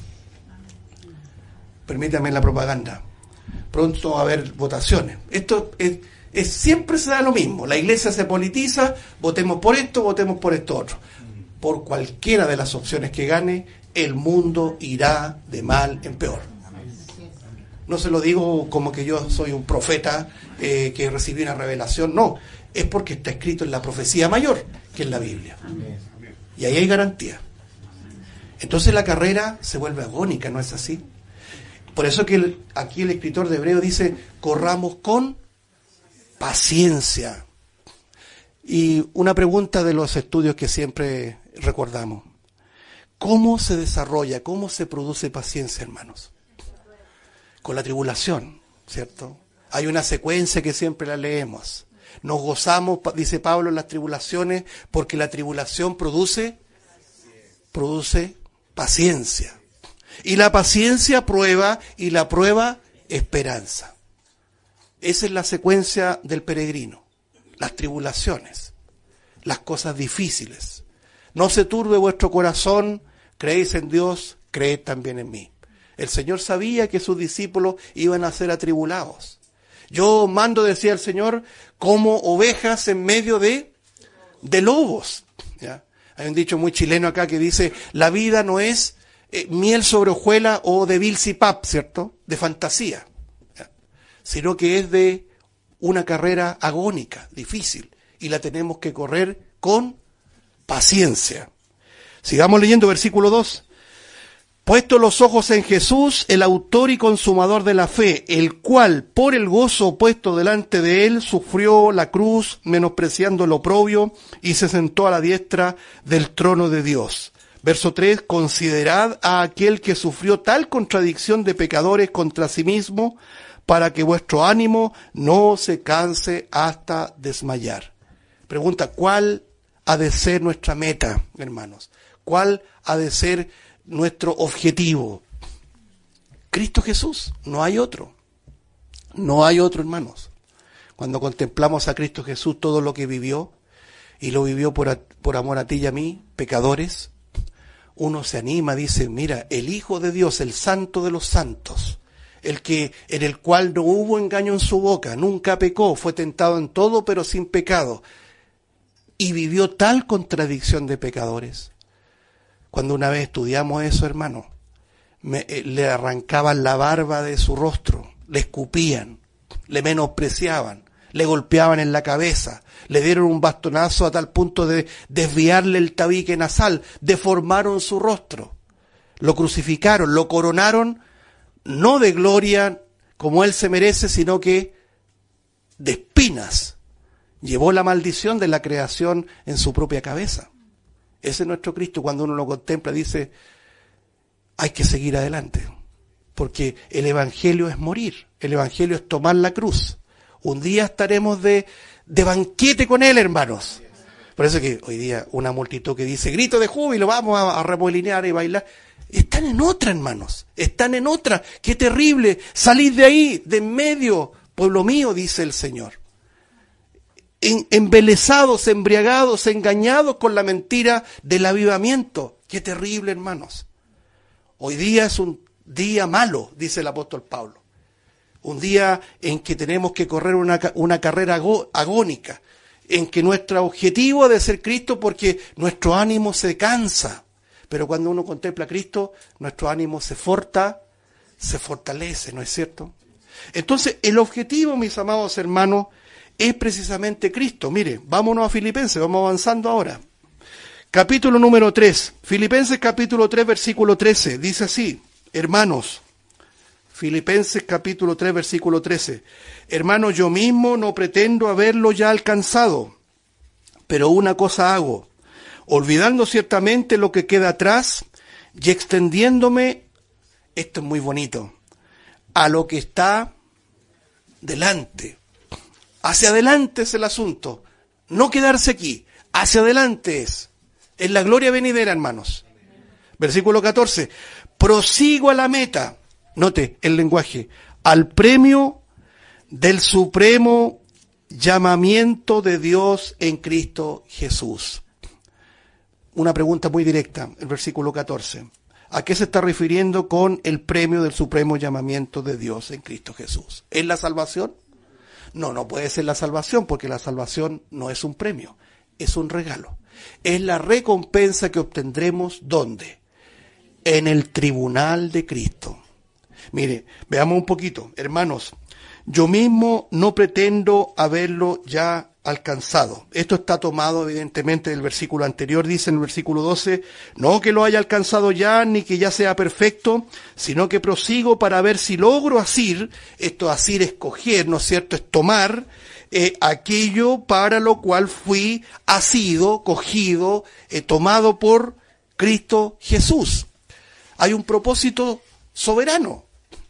Permítanme la propaganda. Pronto va a haber votaciones. Esto es siempre se da lo mismo. La iglesia se politiza, votemos por esto otro. Por cualquiera de las opciones que gane, el mundo irá de mal en peor. No se lo digo como que yo soy un profeta que recibí una revelación, no. Es porque está escrito en la profecía mayor, que es la Biblia. Y ahí hay garantía. Entonces la carrera se vuelve agónica, ¿no es así? Por eso que aquí el escritor de Hebreo dice, corramos con paciencia. Y una pregunta de los estudios que siempre recordamos. ¿Cómo se desarrolla, cómo se produce paciencia, hermanos? Con la tribulación, ¿cierto? Hay una secuencia que siempre la leemos. Nos gozamos, dice Pablo, en las tribulaciones, porque la tribulación produce paciencia. Y la paciencia prueba, y la prueba esperanza. Esa es la secuencia del peregrino. Las tribulaciones, las cosas difíciles. No se turbe vuestro corazón, creéis en Dios, creed también en mí. El Señor sabía que sus discípulos iban a ser atribulados. Yo mando, decía el Señor, como ovejas en medio de lobos. ¿Ya? Hay un dicho muy chileno acá que dice, la vida no es miel sobre hojuela o de Vilsipap, ¿cierto? De fantasía. ¿Ya? Sino que es de una carrera agónica, difícil. Y la tenemos que correr con paciencia. Sigamos leyendo versículo 2. Puesto los ojos en Jesús, el autor y consumador de la fe, el cual, por el gozo puesto delante de él, sufrió la cruz, menospreciando el oprobio, y se sentó a la diestra del trono de Dios. Verso 3, considerad a aquel que sufrió tal contradicción de pecadores contra sí mismo, para que vuestro ánimo no se canse hasta desmayar. Pregunta, ¿cuál ha de ser nuestra meta, hermanos? ¿Cuál ha de ser nuestro objetivo? Cristo Jesús, no hay otro. No hay otro, hermanos. Cuando contemplamos a Cristo Jesús, todo lo que vivió, y lo vivió por amor a ti y a mí, pecadores, uno se anima, dice, mira, el Hijo de Dios, el Santo de los Santos, el que en el cual no hubo engaño en su boca, nunca pecó, fue tentado en todo, pero sin pecado, y vivió tal contradicción de pecadores. Cuando una vez estudiamos eso, hermano, le arrancaban la barba de su rostro, le escupían, le menospreciaban, le golpeaban en la cabeza, le dieron un bastonazo a tal punto de desviarle el tabique nasal, deformaron su rostro, lo crucificaron, lo coronaron, no de gloria como él se merece, sino que de espinas. Llevó la maldición de la creación en su propia cabeza. Ese es nuestro Cristo. Cuando uno lo contempla, dice, hay que seguir adelante, porque el Evangelio es morir, el Evangelio es tomar la cruz. Un día estaremos de banquete con Él, hermanos. Por eso que hoy día una multitud que dice, grito de júbilo, vamos a remolinear y bailar. Están en otra, hermanos, están en otra. ¡Qué terrible! Salid de ahí, de en medio, pueblo mío, dice el Señor. Embelesados, embriagados, engañados con la mentira del avivamiento. ¡Qué terrible, hermanos! Hoy día es un día malo, dice el apóstol Pablo. Un día en que tenemos que correr una carrera agónica, en que nuestro objetivo ha de ser Cristo porque nuestro ánimo se cansa. Pero cuando uno contempla a Cristo, nuestro ánimo se fortalece, ¿no es cierto? Entonces, el objetivo, mis amados hermanos, es precisamente Cristo. Mire, vámonos a Filipenses, vamos avanzando ahora. Capítulo número 3, Filipenses capítulo 3, versículo 13, dice así, hermanos, Filipenses capítulo 3, versículo 13, hermanos, yo mismo no pretendo haberlo ya alcanzado, pero una cosa hago, olvidando ciertamente lo que queda atrás y extendiéndome, esto es muy bonito, a lo que está delante. Hacia adelante es el asunto, no quedarse aquí, hacia adelante es la gloria venidera, hermanos. Versículo 14, prosigo a la meta, note el lenguaje, al premio del supremo llamamiento de Dios en Cristo Jesús. Una pregunta muy directa, el versículo 14. ¿A qué se está refiriendo con el premio del supremo llamamiento de Dios en Cristo Jesús? ¿Es la salvación? No, no puede ser la salvación, porque la salvación no es un premio, es un regalo. Es la recompensa que obtendremos, ¿dónde? En el tribunal de Cristo. Mire, veamos un poquito, hermanos. Yo mismo no pretendo haberlo ya alcanzado. Esto está tomado evidentemente del versículo anterior. Dice en el versículo 12, no que lo haya alcanzado ya, ni que ya sea perfecto, sino que prosigo para ver si logro asir, esto asir es coger, ¿no es cierto?, es tomar aquello para lo cual fui asido, cogido, tomado por Cristo Jesús. Hay un propósito soberano.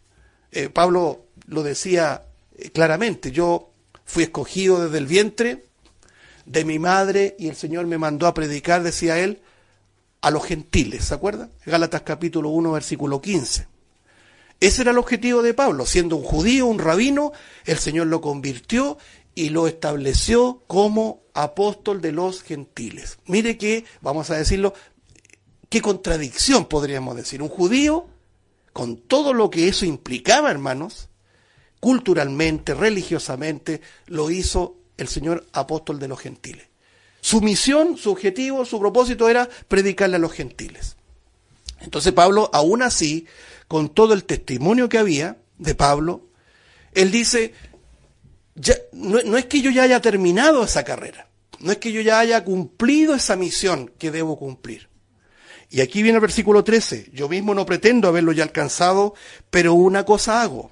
Pablo lo decía claramente, yo fui escogido desde el vientre de mi madre y el Señor me mandó a predicar, decía él, a los gentiles, ¿se acuerdan? Gálatas capítulo 1, versículo 15. Ese era el objetivo de Pablo, siendo un judío, un rabino, el Señor lo convirtió y lo estableció como apóstol de los gentiles. Mire que, vamos a decirlo, qué contradicción podríamos decir. Un judío, con todo lo que eso implicaba, hermanos, culturalmente, religiosamente, lo hizo el Señor apóstol de los gentiles. Su misión, su objetivo, su propósito era predicarle a los gentiles. Entonces Pablo, aún así, con todo el testimonio que había de Pablo, él dice, ya, no es que yo ya haya terminado esa carrera, no es que yo ya haya cumplido esa misión que debo cumplir. Y aquí viene el versículo 13, yo mismo no pretendo haberlo ya alcanzado, pero una cosa hago,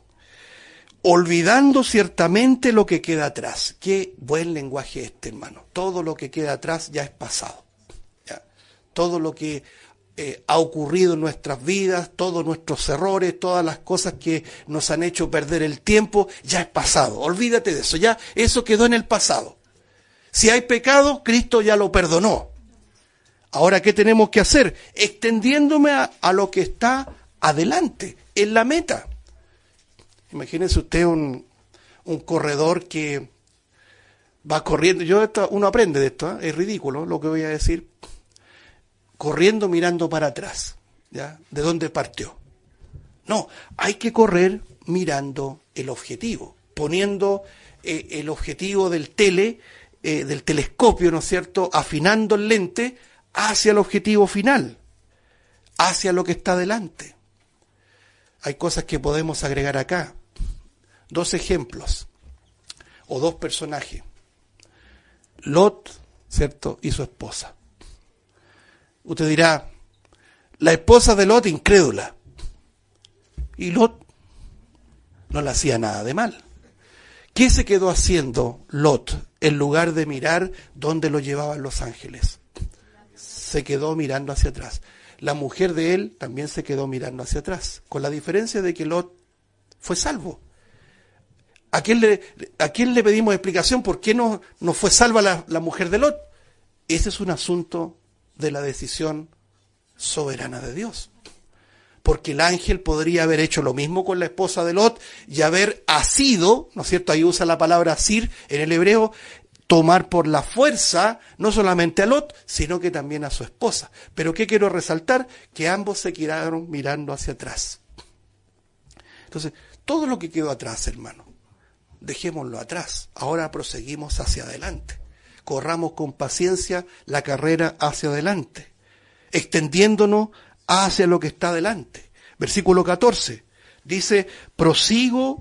olvidando ciertamente lo que queda atrás. Qué buen lenguaje este, hermano. Todo lo que queda atrás ya es pasado. ¿Ya? Todo lo que ha ocurrido en nuestras vidas, todos nuestros errores, todas las cosas que nos han hecho perder el tiempo, ya es pasado. Olvídate de eso, ya eso quedó en el pasado. Si hay pecado, Cristo ya lo perdonó. Ahora, ¿qué tenemos que hacer? Extendiéndome a lo que está adelante, en la meta. Imagínese usted un corredor que va corriendo, uno aprende de esto, es ridículo lo que voy a decir, corriendo mirando para atrás, ¿ya? ¿De dónde partió? No, hay que correr mirando el objetivo, poniendo el objetivo del telescopio, ¿no es cierto?, afinando el lente hacia el objetivo final, hacia lo que está delante. Hay cosas que podemos agregar acá. 2 ejemplos, o 2 personajes. Lot, ¿cierto?, y su esposa. Usted dirá, la esposa de Lot incrédula. Y Lot no le hacía nada de mal. ¿Qué se quedó haciendo Lot en lugar de mirar dónde lo llevaban los ángeles? Se quedó mirando hacia atrás. La mujer de él también se quedó mirando hacia atrás, con la diferencia de que Lot fue salvo. ¿A quién le pedimos explicación por qué no fue salva la mujer de Lot? Ese es un asunto de la decisión soberana de Dios. Porque el ángel podría haber hecho lo mismo con la esposa de Lot y haber asido, ¿no es cierto? Ahí usa la palabra asir en el hebreo, tomar por la fuerza no solamente a Lot, sino que también a su esposa. Pero ¿qué quiero resaltar? Que ambos se quedaron mirando hacia atrás. Entonces, todo lo que quedó atrás, hermano, dejémoslo atrás. Ahora proseguimos hacia adelante. Corramos con paciencia la carrera hacia adelante, extendiéndonos hacia lo que está delante. Versículo 14 dice, prosigo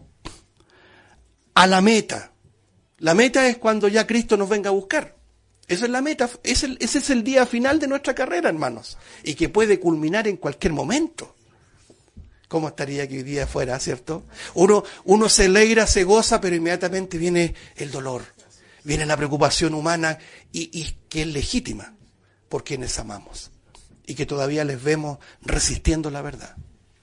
a la meta. La meta es cuando ya Cristo nos venga a buscar. Esa es la meta, ese es el día final de nuestra carrera, hermanos, y que puede culminar en cualquier momento. ¿Cómo estaría que hoy día fuera, cierto? Uno se alegra, se goza, pero inmediatamente viene el dolor, viene la preocupación humana y que es legítima. por quienes amamos y que todavía les vemos resistiendo la verdad.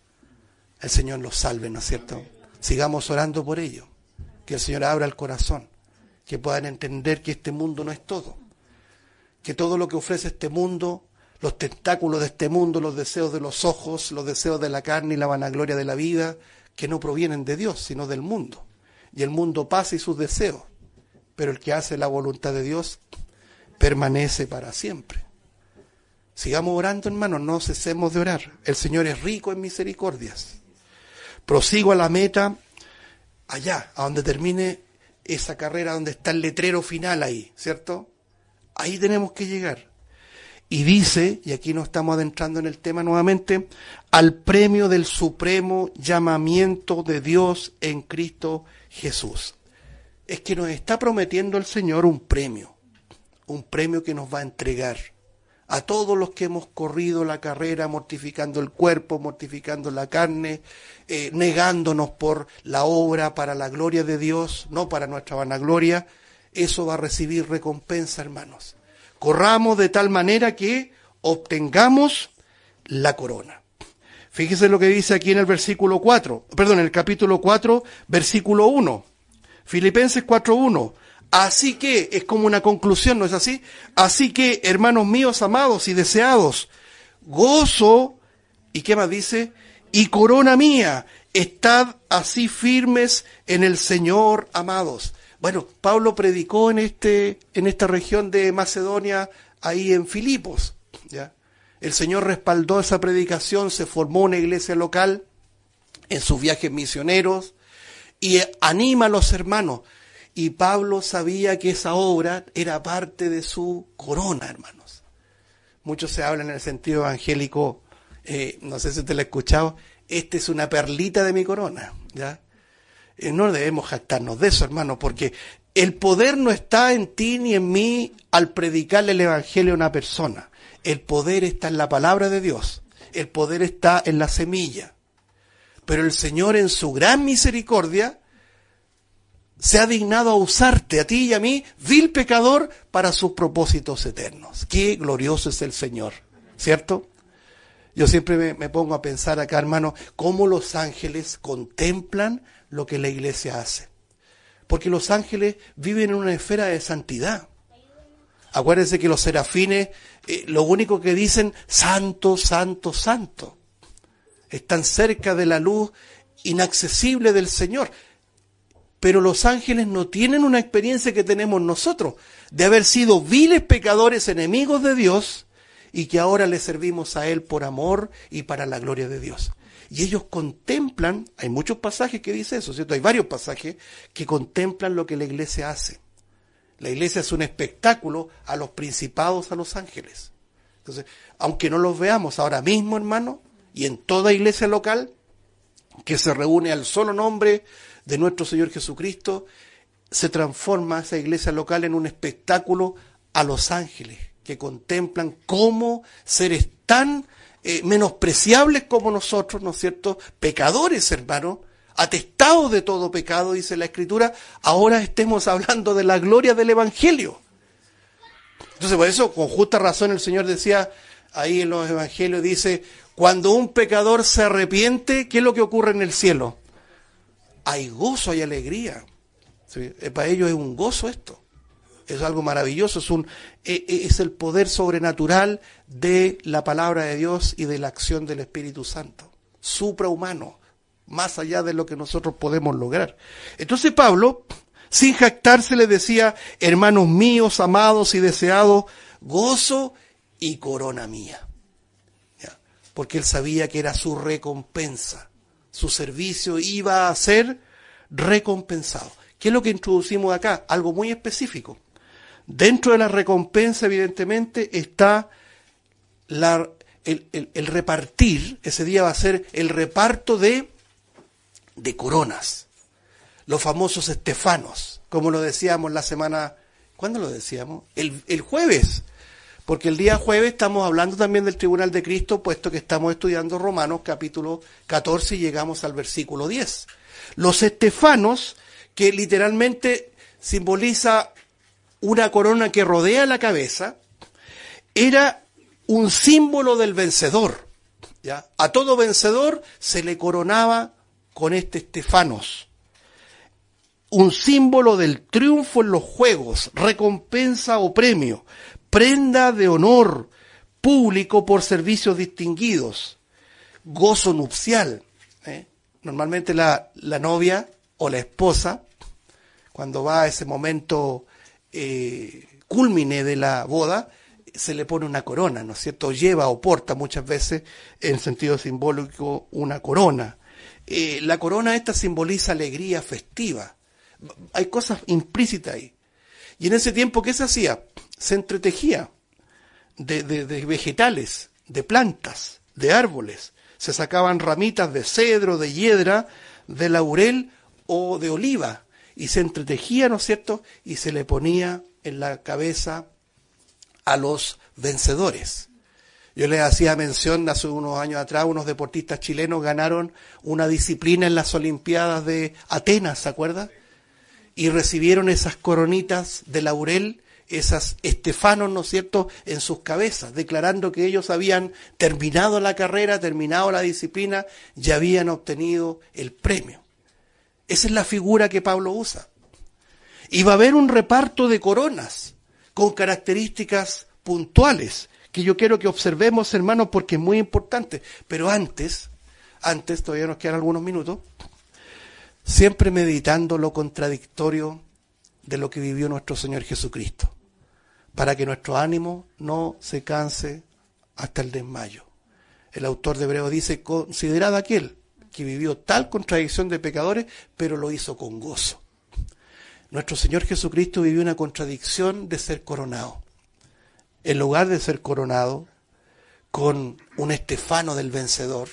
El Señor los salve, ¿no es cierto? Sigamos orando por ellos, que el Señor abra el corazón, que puedan entender que este mundo no es todo, que todo lo que ofrece este mundo, los tentáculos de este mundo, los deseos de los ojos, los deseos de la carne y la vanagloria de la vida, que no provienen de Dios, sino del mundo. Y el mundo pasa y sus deseos, pero el que hace la voluntad de Dios permanece para siempre. Sigamos orando, hermanos, no cesemos de orar. El Señor es rico en misericordias. Prosigo a la meta, allá, a donde termine esa carrera, donde está el letrero final ahí, ¿cierto? Ahí tenemos que llegar. Y dice, y aquí nos estamos adentrando en el tema nuevamente, al premio del supremo llamamiento de Dios en Cristo Jesús. Es que nos está prometiendo el Señor un premio que nos va a entregar a todos los que hemos corrido la carrera mortificando el cuerpo, mortificando la carne, negándonos por la obra para la gloria de Dios, no para nuestra vanagloria. Eso va a recibir recompensa, hermanos. Corramos de tal manera que obtengamos la corona. Fíjese lo que dice aquí en el en el capítulo 4, versículo 1. Filipenses 4:1. Así que, es como una conclusión, ¿no es así? Así que, hermanos míos amados y deseados, gozo, ¿y qué más dice? Y corona mía, estad así firmes en el Señor, amados. Bueno, Pablo predicó en esta región de Macedonia, ahí en Filipos, ¿ya? El Señor respaldó esa predicación, se formó una iglesia local en sus viajes misioneros y anima a los hermanos. Y Pablo sabía que esa obra era parte de su corona, hermanos. Muchos se hablan en el sentido evangélico, no sé si usted lo ha escuchado, esta es una perlita de mi corona, ¿ya? No debemos jactarnos de eso, hermano, porque el poder no está en ti ni en mí al predicarle el evangelio a una persona. El poder está en la palabra de Dios. El poder está en la semilla. Pero el Señor, en su gran misericordia, se ha dignado a usarte, a ti y a mí, vil pecador, para sus propósitos eternos. Qué glorioso es el Señor, ¿cierto? Yo siempre me pongo a pensar acá, hermano, cómo los ángeles contemplan lo que la iglesia hace. Porque los ángeles viven en una esfera de santidad. Acuérdense que los serafines, lo único que dicen, santo, santo, santo. Están cerca de la luz inaccesible del Señor. Pero los ángeles no tienen una experiencia que tenemos nosotros, de haber sido viles pecadores, enemigos de Dios, y que ahora le servimos a Él por amor y para la gloria de Dios. Y ellos contemplan, hay muchos pasajes que dice eso, ¿cierto? Hay varios pasajes que contemplan lo que la iglesia hace. La iglesia es un espectáculo a los principados, a los ángeles. Entonces, aunque no los veamos ahora mismo, hermano, y en toda iglesia local, que se reúne al solo nombre de nuestro Señor Jesucristo, se transforma esa iglesia local en un espectáculo a los ángeles, que contemplan cómo seres tan menospreciables como nosotros, ¿no es cierto?, pecadores, hermano, atestados de todo pecado, dice la Escritura, ahora estemos hablando de la gloria del Evangelio. Entonces, por eso, con justa razón, el Señor decía, ahí en los Evangelios, dice, cuando un pecador se arrepiente, ¿qué es lo que ocurre en el cielo? Hay gozo, hay alegría. ¿Sí? Para ellos es un gozo esto. Es algo maravilloso, es el poder sobrenatural de la palabra de Dios y de la acción del Espíritu Santo. Suprahumano, más allá de lo que nosotros podemos lograr. Entonces Pablo, sin jactarse, le decía, hermanos míos, amados y deseados, gozo y corona mía. ¿Ya? Porque él sabía que era su recompensa. Su servicio iba a ser recompensado. ¿Qué es lo que introducimos acá? Algo muy específico. Dentro de la recompensa, evidentemente, está el repartir. Ese día va a ser el reparto de coronas. Los famosos estefanos, como lo decíamos la semana... ¿Cuándo lo decíamos? El jueves. Porque el día jueves estamos hablando también del tribunal de Cristo, puesto que estamos estudiando Romanos capítulo 14 y llegamos al versículo 10. Los estefanos, que literalmente simboliza una corona que rodea la cabeza, era un símbolo del vencedor, ¿ya? A todo vencedor se le coronaba con este Estefanos, un símbolo del triunfo en los juegos, recompensa o premio, prenda de honor público por servicios distinguidos, gozo nupcial. Normalmente la novia o la esposa, cuando va a ese momento cúlmine de la boda, se le pone una corona, ¿no es cierto? Lleva o porta muchas veces, en sentido simbólico, una corona. La corona esta simboliza alegría festiva. Hay cosas implícitas ahí. Y en ese tiempo, ¿qué se hacía? Se entretejía de vegetales, de plantas, de árboles. Se sacaban ramitas de cedro, de hiedra, de laurel o de oliva. Y se entretejía, ¿no es cierto? Y se le ponía en la cabeza a los vencedores. Yo les hacía mención hace unos años atrás, unos deportistas chilenos ganaron una disciplina en las Olimpiadas de Atenas, ¿se acuerdan? Y recibieron esas coronitas de laurel, esas estefanos, ¿no es cierto?, en sus cabezas, declarando que ellos habían terminado la carrera, terminado la disciplina, y habían obtenido el premio. Esa es la figura que Pablo usa. Y va a haber un reparto de coronas con características puntuales que yo quiero que observemos, hermanos, porque es muy importante. Pero antes, todavía nos quedan algunos minutos, siempre meditando lo contradictorio de lo que vivió nuestro Señor Jesucristo, para que nuestro ánimo no se canse hasta el desmayo. El autor de Hebreos dice: considerad aquel que vivió tal contradicción de pecadores, pero lo hizo con gozo. Nuestro Señor Jesucristo vivió una contradicción de ser coronado. En lugar de ser coronado con un Estefano del vencedor,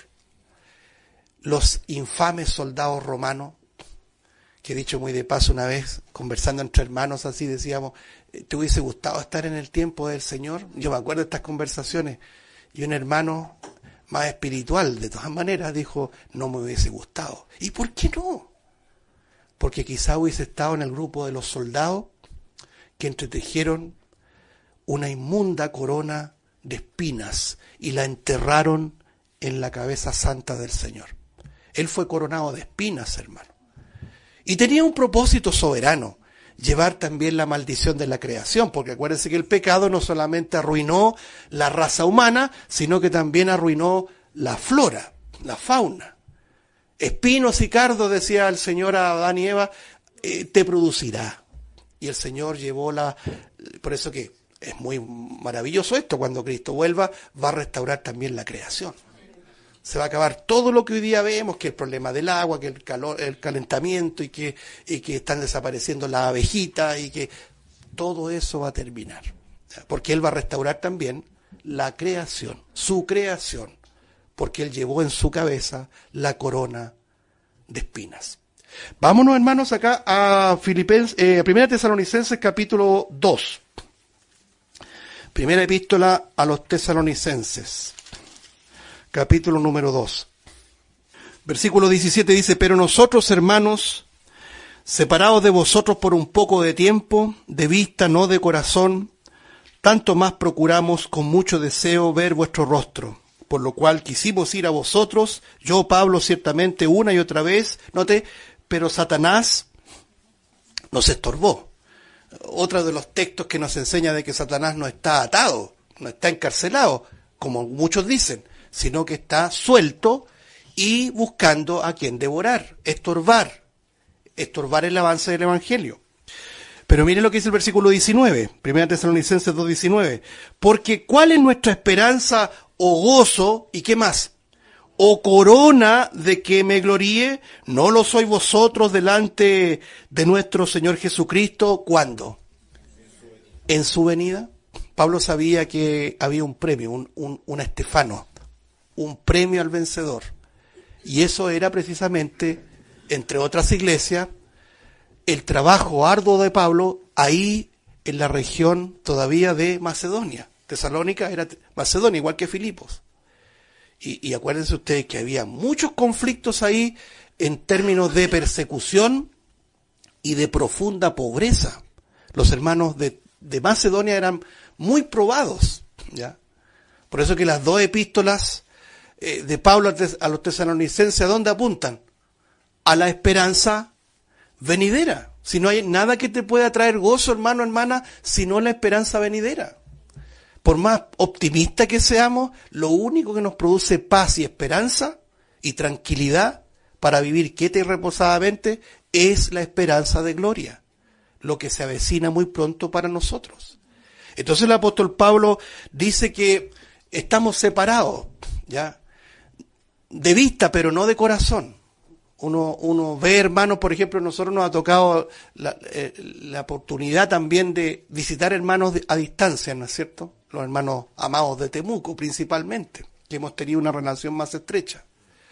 los infames soldados romanos, que dicho muy de paso una vez, conversando entre hermanos así, decíamos: ¿te hubiese gustado estar en el tiempo del Señor? Yo me acuerdo de estas conversaciones, y un hermano más espiritual, de todas maneras, dijo: no me hubiese gustado. ¿Y por qué no? Porque quizá hubiese estado en el grupo de los soldados que entretejieron una inmunda corona de espinas y la enterraron en la cabeza santa del Señor. Él fue coronado de espinas, hermano. Y tenía un propósito soberano: llevar también la maldición de la creación, porque acuérdense que el pecado no solamente arruinó la raza humana, sino que también arruinó la flora, la fauna. Espinos y cardos, decía el Señor a Adán y Eva, te producirá. Y el Señor llevó por eso que es muy maravilloso esto, cuando Cristo vuelva, va a restaurar también la creación. Se va a acabar todo lo que hoy día vemos, que el problema del agua, que el calor, el calentamiento, y que están desapareciendo las abejitas, y que todo eso va a terminar. Porque Él va a restaurar también la creación, su creación, porque Él llevó en su cabeza la corona de espinas. Vámonos, hermanos, acá a Primera Tesalonicenses capítulo 2. Primera epístola a los Tesalonicenses, capítulo número 2. Versículo 17 dice: pero nosotros, hermanos, separados de vosotros por un poco de tiempo, de vista, no de corazón, tanto más procuramos con mucho deseo ver vuestro rostro, por lo cual quisimos ir a vosotros, yo, Pablo, ciertamente una y otra vez, note, pero Satanás nos estorbó. Otro de los textos que nos enseña de que Satanás no está atado, no está encarcelado, como muchos dicen, sino que está suelto y buscando a quien devorar, estorbar el avance del Evangelio. Pero mire lo que dice el versículo 19, 1 Tesalonicenses 2:19, porque ¿cuál es nuestra esperanza o gozo, y qué más, o corona de que me gloríe? ¿No lo sois vosotros delante de nuestro Señor Jesucristo? ¿Cuándo? En su venida. Pablo sabía que había un premio, un Estefano, un premio al vencedor. Y eso era precisamente, entre otras iglesias, el trabajo arduo de Pablo ahí en la región todavía de Macedonia. Tesalónica era Macedonia, igual que Filipos. Y acuérdense ustedes que había muchos conflictos ahí en términos de persecución y de profunda pobreza. Los hermanos de Macedonia eran muy probados, ¿ya? Por eso que las dos epístolas de Pablo a los tesalonicenses, ¿a dónde apuntan? A la esperanza venidera. Si no hay nada que te pueda traer gozo, hermano, hermana, sino la esperanza venidera. Por más optimista que seamos, lo único que nos produce paz y esperanza y tranquilidad para vivir quieta y reposadamente es la esperanza de gloria, lo que se avecina muy pronto para nosotros. Entonces el apóstol Pablo dice que estamos separados, ¿ya? De vista, pero no de corazón. Uno ve, hermanos, por ejemplo, nosotros nos ha tocado la oportunidad también de visitar hermanos a distancia, ¿no es cierto? Los hermanos amados de Temuco, principalmente, que hemos tenido una relación más estrecha.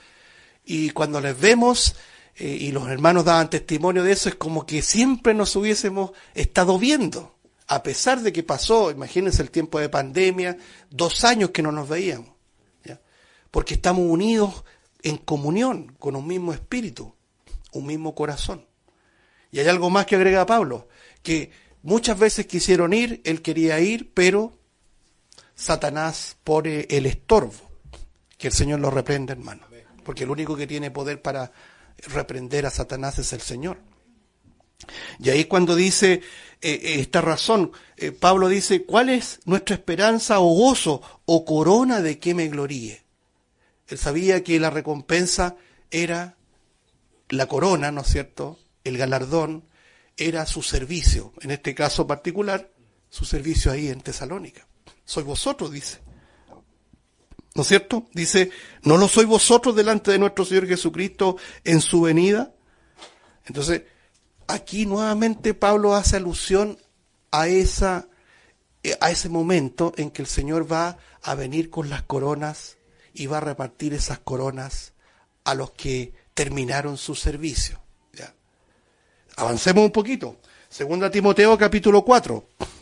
Y cuando les vemos, y los hermanos daban testimonio de eso, es como que siempre nos hubiésemos estado viendo, a pesar de que pasó, imagínense el tiempo de pandemia, 2 años que no nos veíamos, ¿ya? Porque estamos unidos en comunión con un mismo espíritu, un mismo corazón. Y hay algo más que agrega Pablo, que muchas veces quisieron ir, él quería ir, pero Satanás pone el estorbo. Que el Señor lo reprenda, hermano, porque el único que tiene poder para reprender a Satanás es el Señor. Y ahí cuando dice esta razón, Pablo dice, ¿cuál es nuestra esperanza o gozo o corona de que me gloríe? Él sabía que la recompensa era la corona, ¿no es cierto? El galardón era su servicio, en este caso particular, su servicio ahí en Tesalónica. Sois vosotros, dice. ¿No es cierto? Dice, ¿no lo sois vosotros delante de nuestro Señor Jesucristo en su venida? Entonces, aquí nuevamente Pablo hace alusión a ese momento en que el Señor va a venir con las coronas y va a repartir esas coronas a los que terminaron su servicio. ¿Ya? Avancemos un poquito. 2 Timoteo capítulo 4.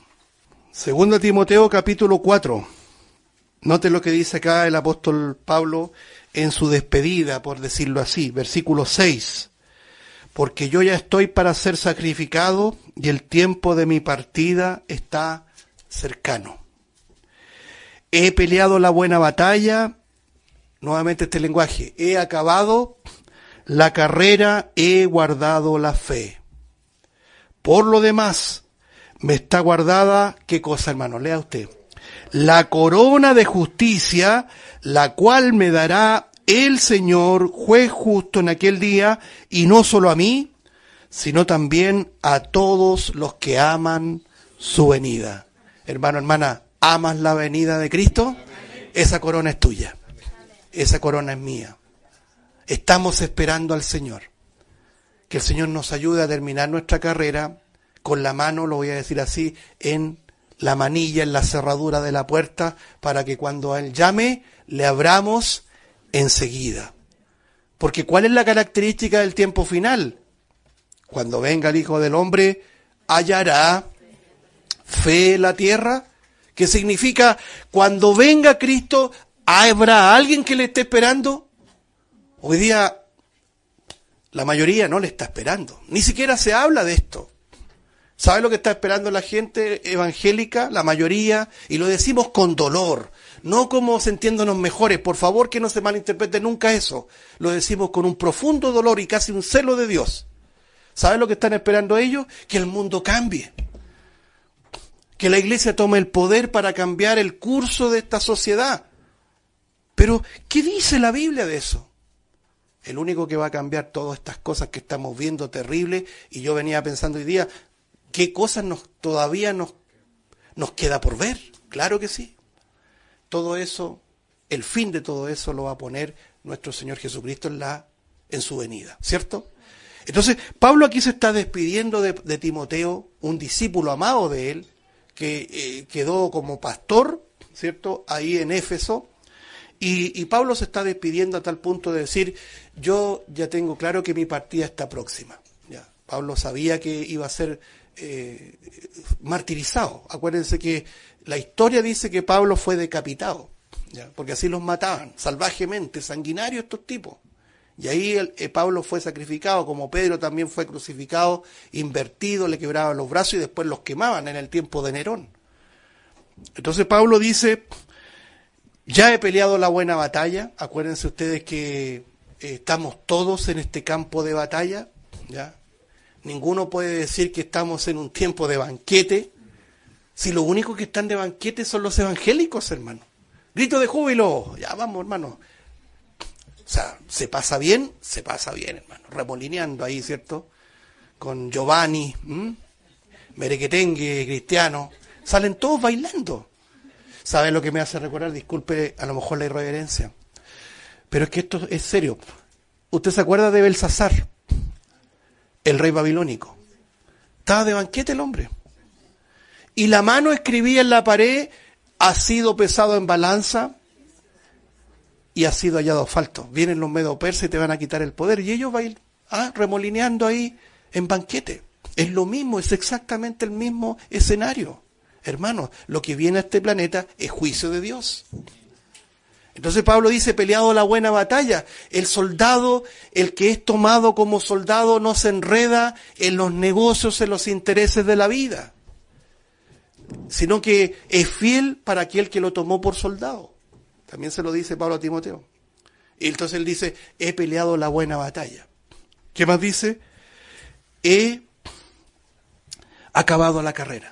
2 Timoteo capítulo 4. Noten lo que dice acá el apóstol Pablo en su despedida, por decirlo así. Versículo 6. Porque yo ya estoy para ser sacrificado y el tiempo de mi partida está cercano. He peleado la buena batalla. Nuevamente este lenguaje, he acabado la carrera, he guardado la fe. Por lo demás, me está guardada, ¿qué cosa, hermano? Lea usted. La corona de justicia, la cual me dará el Señor, juez justo en aquel día, y no solo a mí, sino también a todos los que aman su venida. Hermano, hermana, ¿amas la venida de Cristo? Esa corona es tuya. Esa corona es mía. Estamos esperando al Señor. Que el Señor nos ayude a terminar nuestra carrera con la mano, lo voy a decir así, en la manilla, en la cerradura de la puerta, para que cuando Él llame, le abramos enseguida. Porque ¿cuál es la característica del tiempo final? Cuando venga el Hijo del Hombre, hallará fe en la tierra. ¿Qué significa? Cuando venga Cristo, ¿habrá alguien que le esté esperando? Hoy día la mayoría no le está esperando. Ni siquiera se habla de esto. ¿Sabe lo que está esperando la gente evangélica? La mayoría. Y lo decimos con dolor. No como sintiéndonos mejores. Por favor, que no se malinterprete nunca eso. Lo decimos con un profundo dolor y casi un celo de Dios. ¿Sabe lo que están esperando ellos? Que el mundo cambie. Que la iglesia tome el poder para cambiar el curso de esta sociedad. Pero, ¿qué dice la Biblia de eso? El único que va a cambiar todas estas cosas que estamos viendo terribles, y yo venía pensando hoy día, ¿qué cosas todavía nos queda por ver? Claro que sí. Todo eso, el fin de todo eso lo va a poner nuestro Señor Jesucristo en su venida, ¿cierto? Entonces, Pablo aquí se está despidiendo de Timoteo, un discípulo amado de él, que quedó como pastor, ¿cierto?, ahí en Éfeso. Y Pablo se está despidiendo a tal punto de decir, yo ya tengo claro que mi partida está próxima. Ya, Pablo sabía que iba a ser martirizado. Acuérdense que la historia dice que Pablo fue decapitado, ¿ya? Porque así los mataban, salvajemente, sanguinarios estos tipos. Y ahí Pablo fue sacrificado, como Pedro también fue crucificado, invertido, le quebraban los brazos y después los quemaban en el tiempo de Nerón. Entonces Pablo dice, ya he peleado la buena batalla. Acuérdense ustedes que estamos todos en este campo de batalla, ¿ya? Ninguno puede decir que estamos en un tiempo de banquete, si los únicos que están de banquete son los evangélicos, hermano. Grito de júbilo, ya vamos, hermano. O sea, se pasa bien, hermano. Remolineando ahí, ¿cierto? Con Giovanni, Merequetengue, Cristiano, salen todos bailando. ¿Saben lo que me hace recordar? Disculpe a lo mejor la irreverencia, pero es que esto es serio. ¿Usted se acuerda de Belsasar, el rey babilónico? Estaba de banquete el hombre. Y la mano escribía en la pared, ha sido pesado en balanza y ha sido hallado falto. Vienen los medo persas y te van a quitar el poder. Y ellos van remolineando ahí en banquete. Es lo mismo, es exactamente el mismo escenario. Hermanos, lo que viene a este planeta es juicio de Dios. Entonces Pablo dice, peleado la buena batalla. El soldado, el que es tomado como soldado, no se enreda en los negocios, en los intereses de la vida, sino que es fiel para aquel que lo tomó por soldado. También se lo dice Pablo a Timoteo. Y entonces él dice, he peleado la buena batalla. ¿Qué más dice? He acabado la carrera.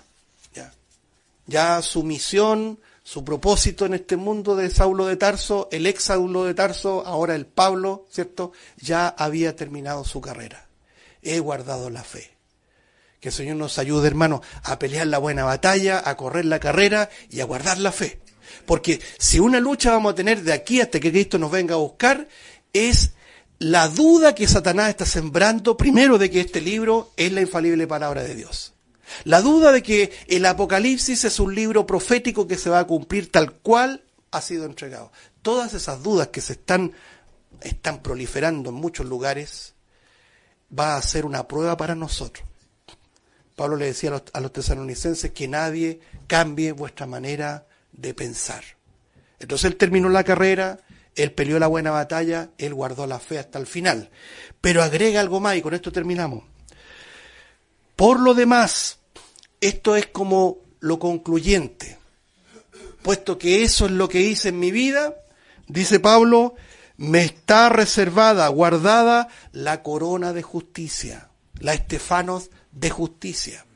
Ya su misión, su propósito en este mundo de Saulo de Tarso, el ex Saulo de Tarso, ahora el Pablo, ¿cierto? Ya había terminado su carrera. He guardado la fe. Que el Señor nos ayude, hermano, a pelear la buena batalla, a correr la carrera y a guardar la fe. Porque si una lucha vamos a tener de aquí hasta que Cristo nos venga a buscar, es la duda que Satanás está sembrando, primero, de que este libro es la infalible palabra de Dios. La duda de que el Apocalipsis es un libro profético que se va a cumplir tal cual ha sido entregado. Todas esas dudas que se están proliferando en muchos lugares, va a ser una prueba para nosotros. Pablo le decía a los tesalonicenses que nadie cambie vuestra manera de pensar. Entonces él terminó la carrera, él peleó la buena batalla, él guardó la fe hasta el final. Pero agrega algo más y con esto terminamos. Por lo demás, esto es como lo concluyente. Puesto que eso es lo que hice en mi vida, dice Pablo, me está reservada, guardada la corona de justicia, la Estefanos de justicia.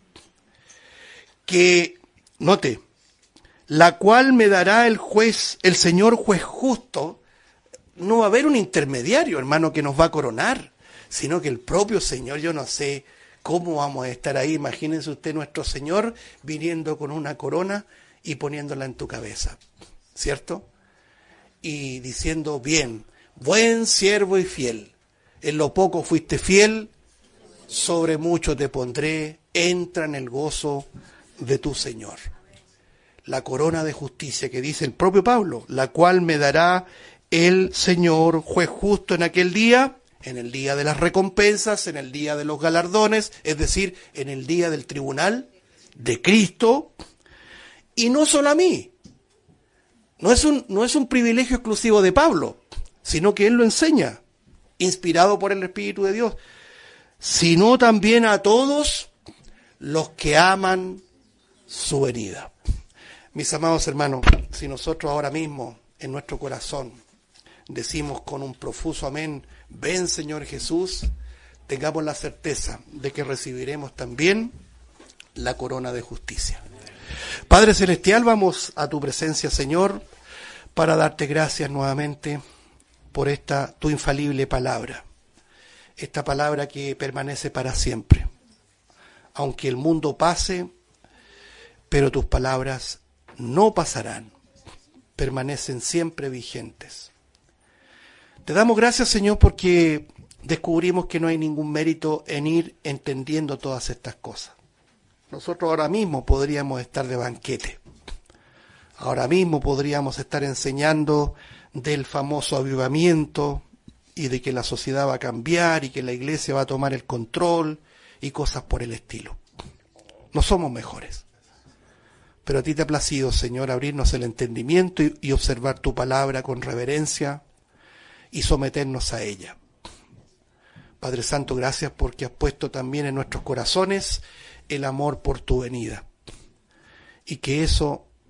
Que, note, la cual me dará el juez, el Señor juez justo. No va a haber un intermediario, hermano, que nos va a coronar, sino que el propio Señor. Yo no sé cómo vamos a estar ahí. Imagínense usted nuestro Señor viniendo con una corona y poniéndola en tu cabeza, ¿cierto? Y diciendo, bien, buen siervo y fiel, en lo poco fuiste fiel, sobre mucho te pondré, entra en el gozo de tu Señor. La corona de justicia que dice el propio Pablo, la cual me dará el Señor juez justo en aquel día, en el día de las recompensas, en el día de los galardones, es decir, en el día del tribunal de Cristo. Y no solo a mí, no es un privilegio exclusivo de Pablo, sino que él lo enseña, inspirado por el Espíritu de Dios, sino también a todos los que aman su venida. Mis amados hermanos, si nosotros ahora mismo en nuestro corazón decimos con un profuso amén, ven Señor Jesús, tengamos la certeza de que recibiremos también la corona de justicia. Padre Celestial, vamos a tu presencia, Señor, para darte gracias nuevamente por esta tu infalible palabra, esta palabra que permanece para siempre. Aunque el mundo pase, pero tus palabras no pasarán, permanecen siempre vigentes. Te damos gracias, Señor, porque descubrimos que no hay ningún mérito en ir entendiendo todas estas cosas. Nosotros ahora mismo podríamos estar de banquete. Ahora mismo podríamos estar enseñando del famoso avivamiento y de que la sociedad va a cambiar y que la iglesia va a tomar el control y cosas por el estilo. No somos mejores. Pero a ti te ha placido, Señor, abrirnos el entendimiento y observar tu palabra con reverencia y someternos a ella. Padre Santo, gracias porque has puesto también en nuestros corazones el amor por tu venida. Y que eso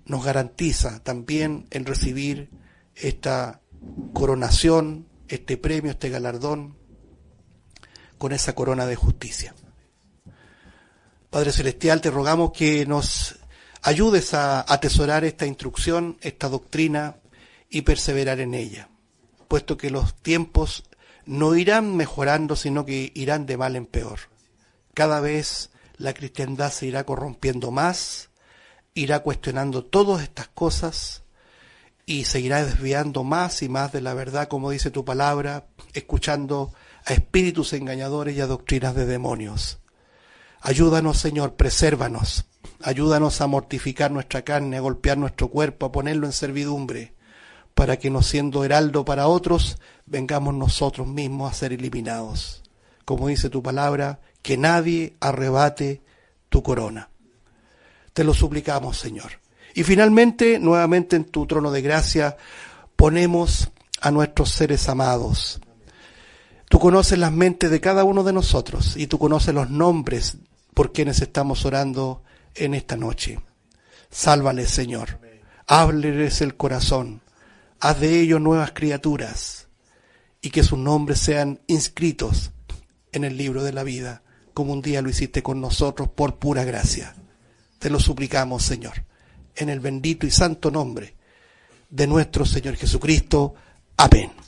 nos garantiza también el recibir esta coronación, este premio, este galardón, con esa corona de justicia. Padre Celestial, te rogamos que nos ayudes a atesorar esta instrucción, esta doctrina y perseverar en ella, puesto que los tiempos no irán mejorando, sino que irán de mal en peor. Cada vez la cristiandad se irá corrompiendo más, irá cuestionando todas estas cosas y se irá desviando más y más de la verdad, como dice tu palabra, escuchando a espíritus engañadores y a doctrinas de demonios. Ayúdanos, Señor, presérvanos, ayúdanos a mortificar nuestra carne, a golpear nuestro cuerpo, a ponerlo en servidumbre, para que no siendo heraldo para otros, vengamos nosotros mismos a ser eliminados. Como dice tu palabra, que nadie arrebate tu corona. Te lo suplicamos, Señor. Y finalmente, nuevamente en tu trono de gracia, ponemos a nuestros seres amados. Tú conoces las mentes de cada uno de nosotros y tú conoces los nombres por quienes estamos orando en esta noche. Sálvales, Señor. Hábleles el corazón. Haz de ellos nuevas criaturas y que sus nombres sean inscritos en el libro de la vida, como un día lo hiciste con nosotros por pura gracia. Te lo suplicamos, Señor, en el bendito y santo nombre de nuestro Señor Jesucristo. Amén.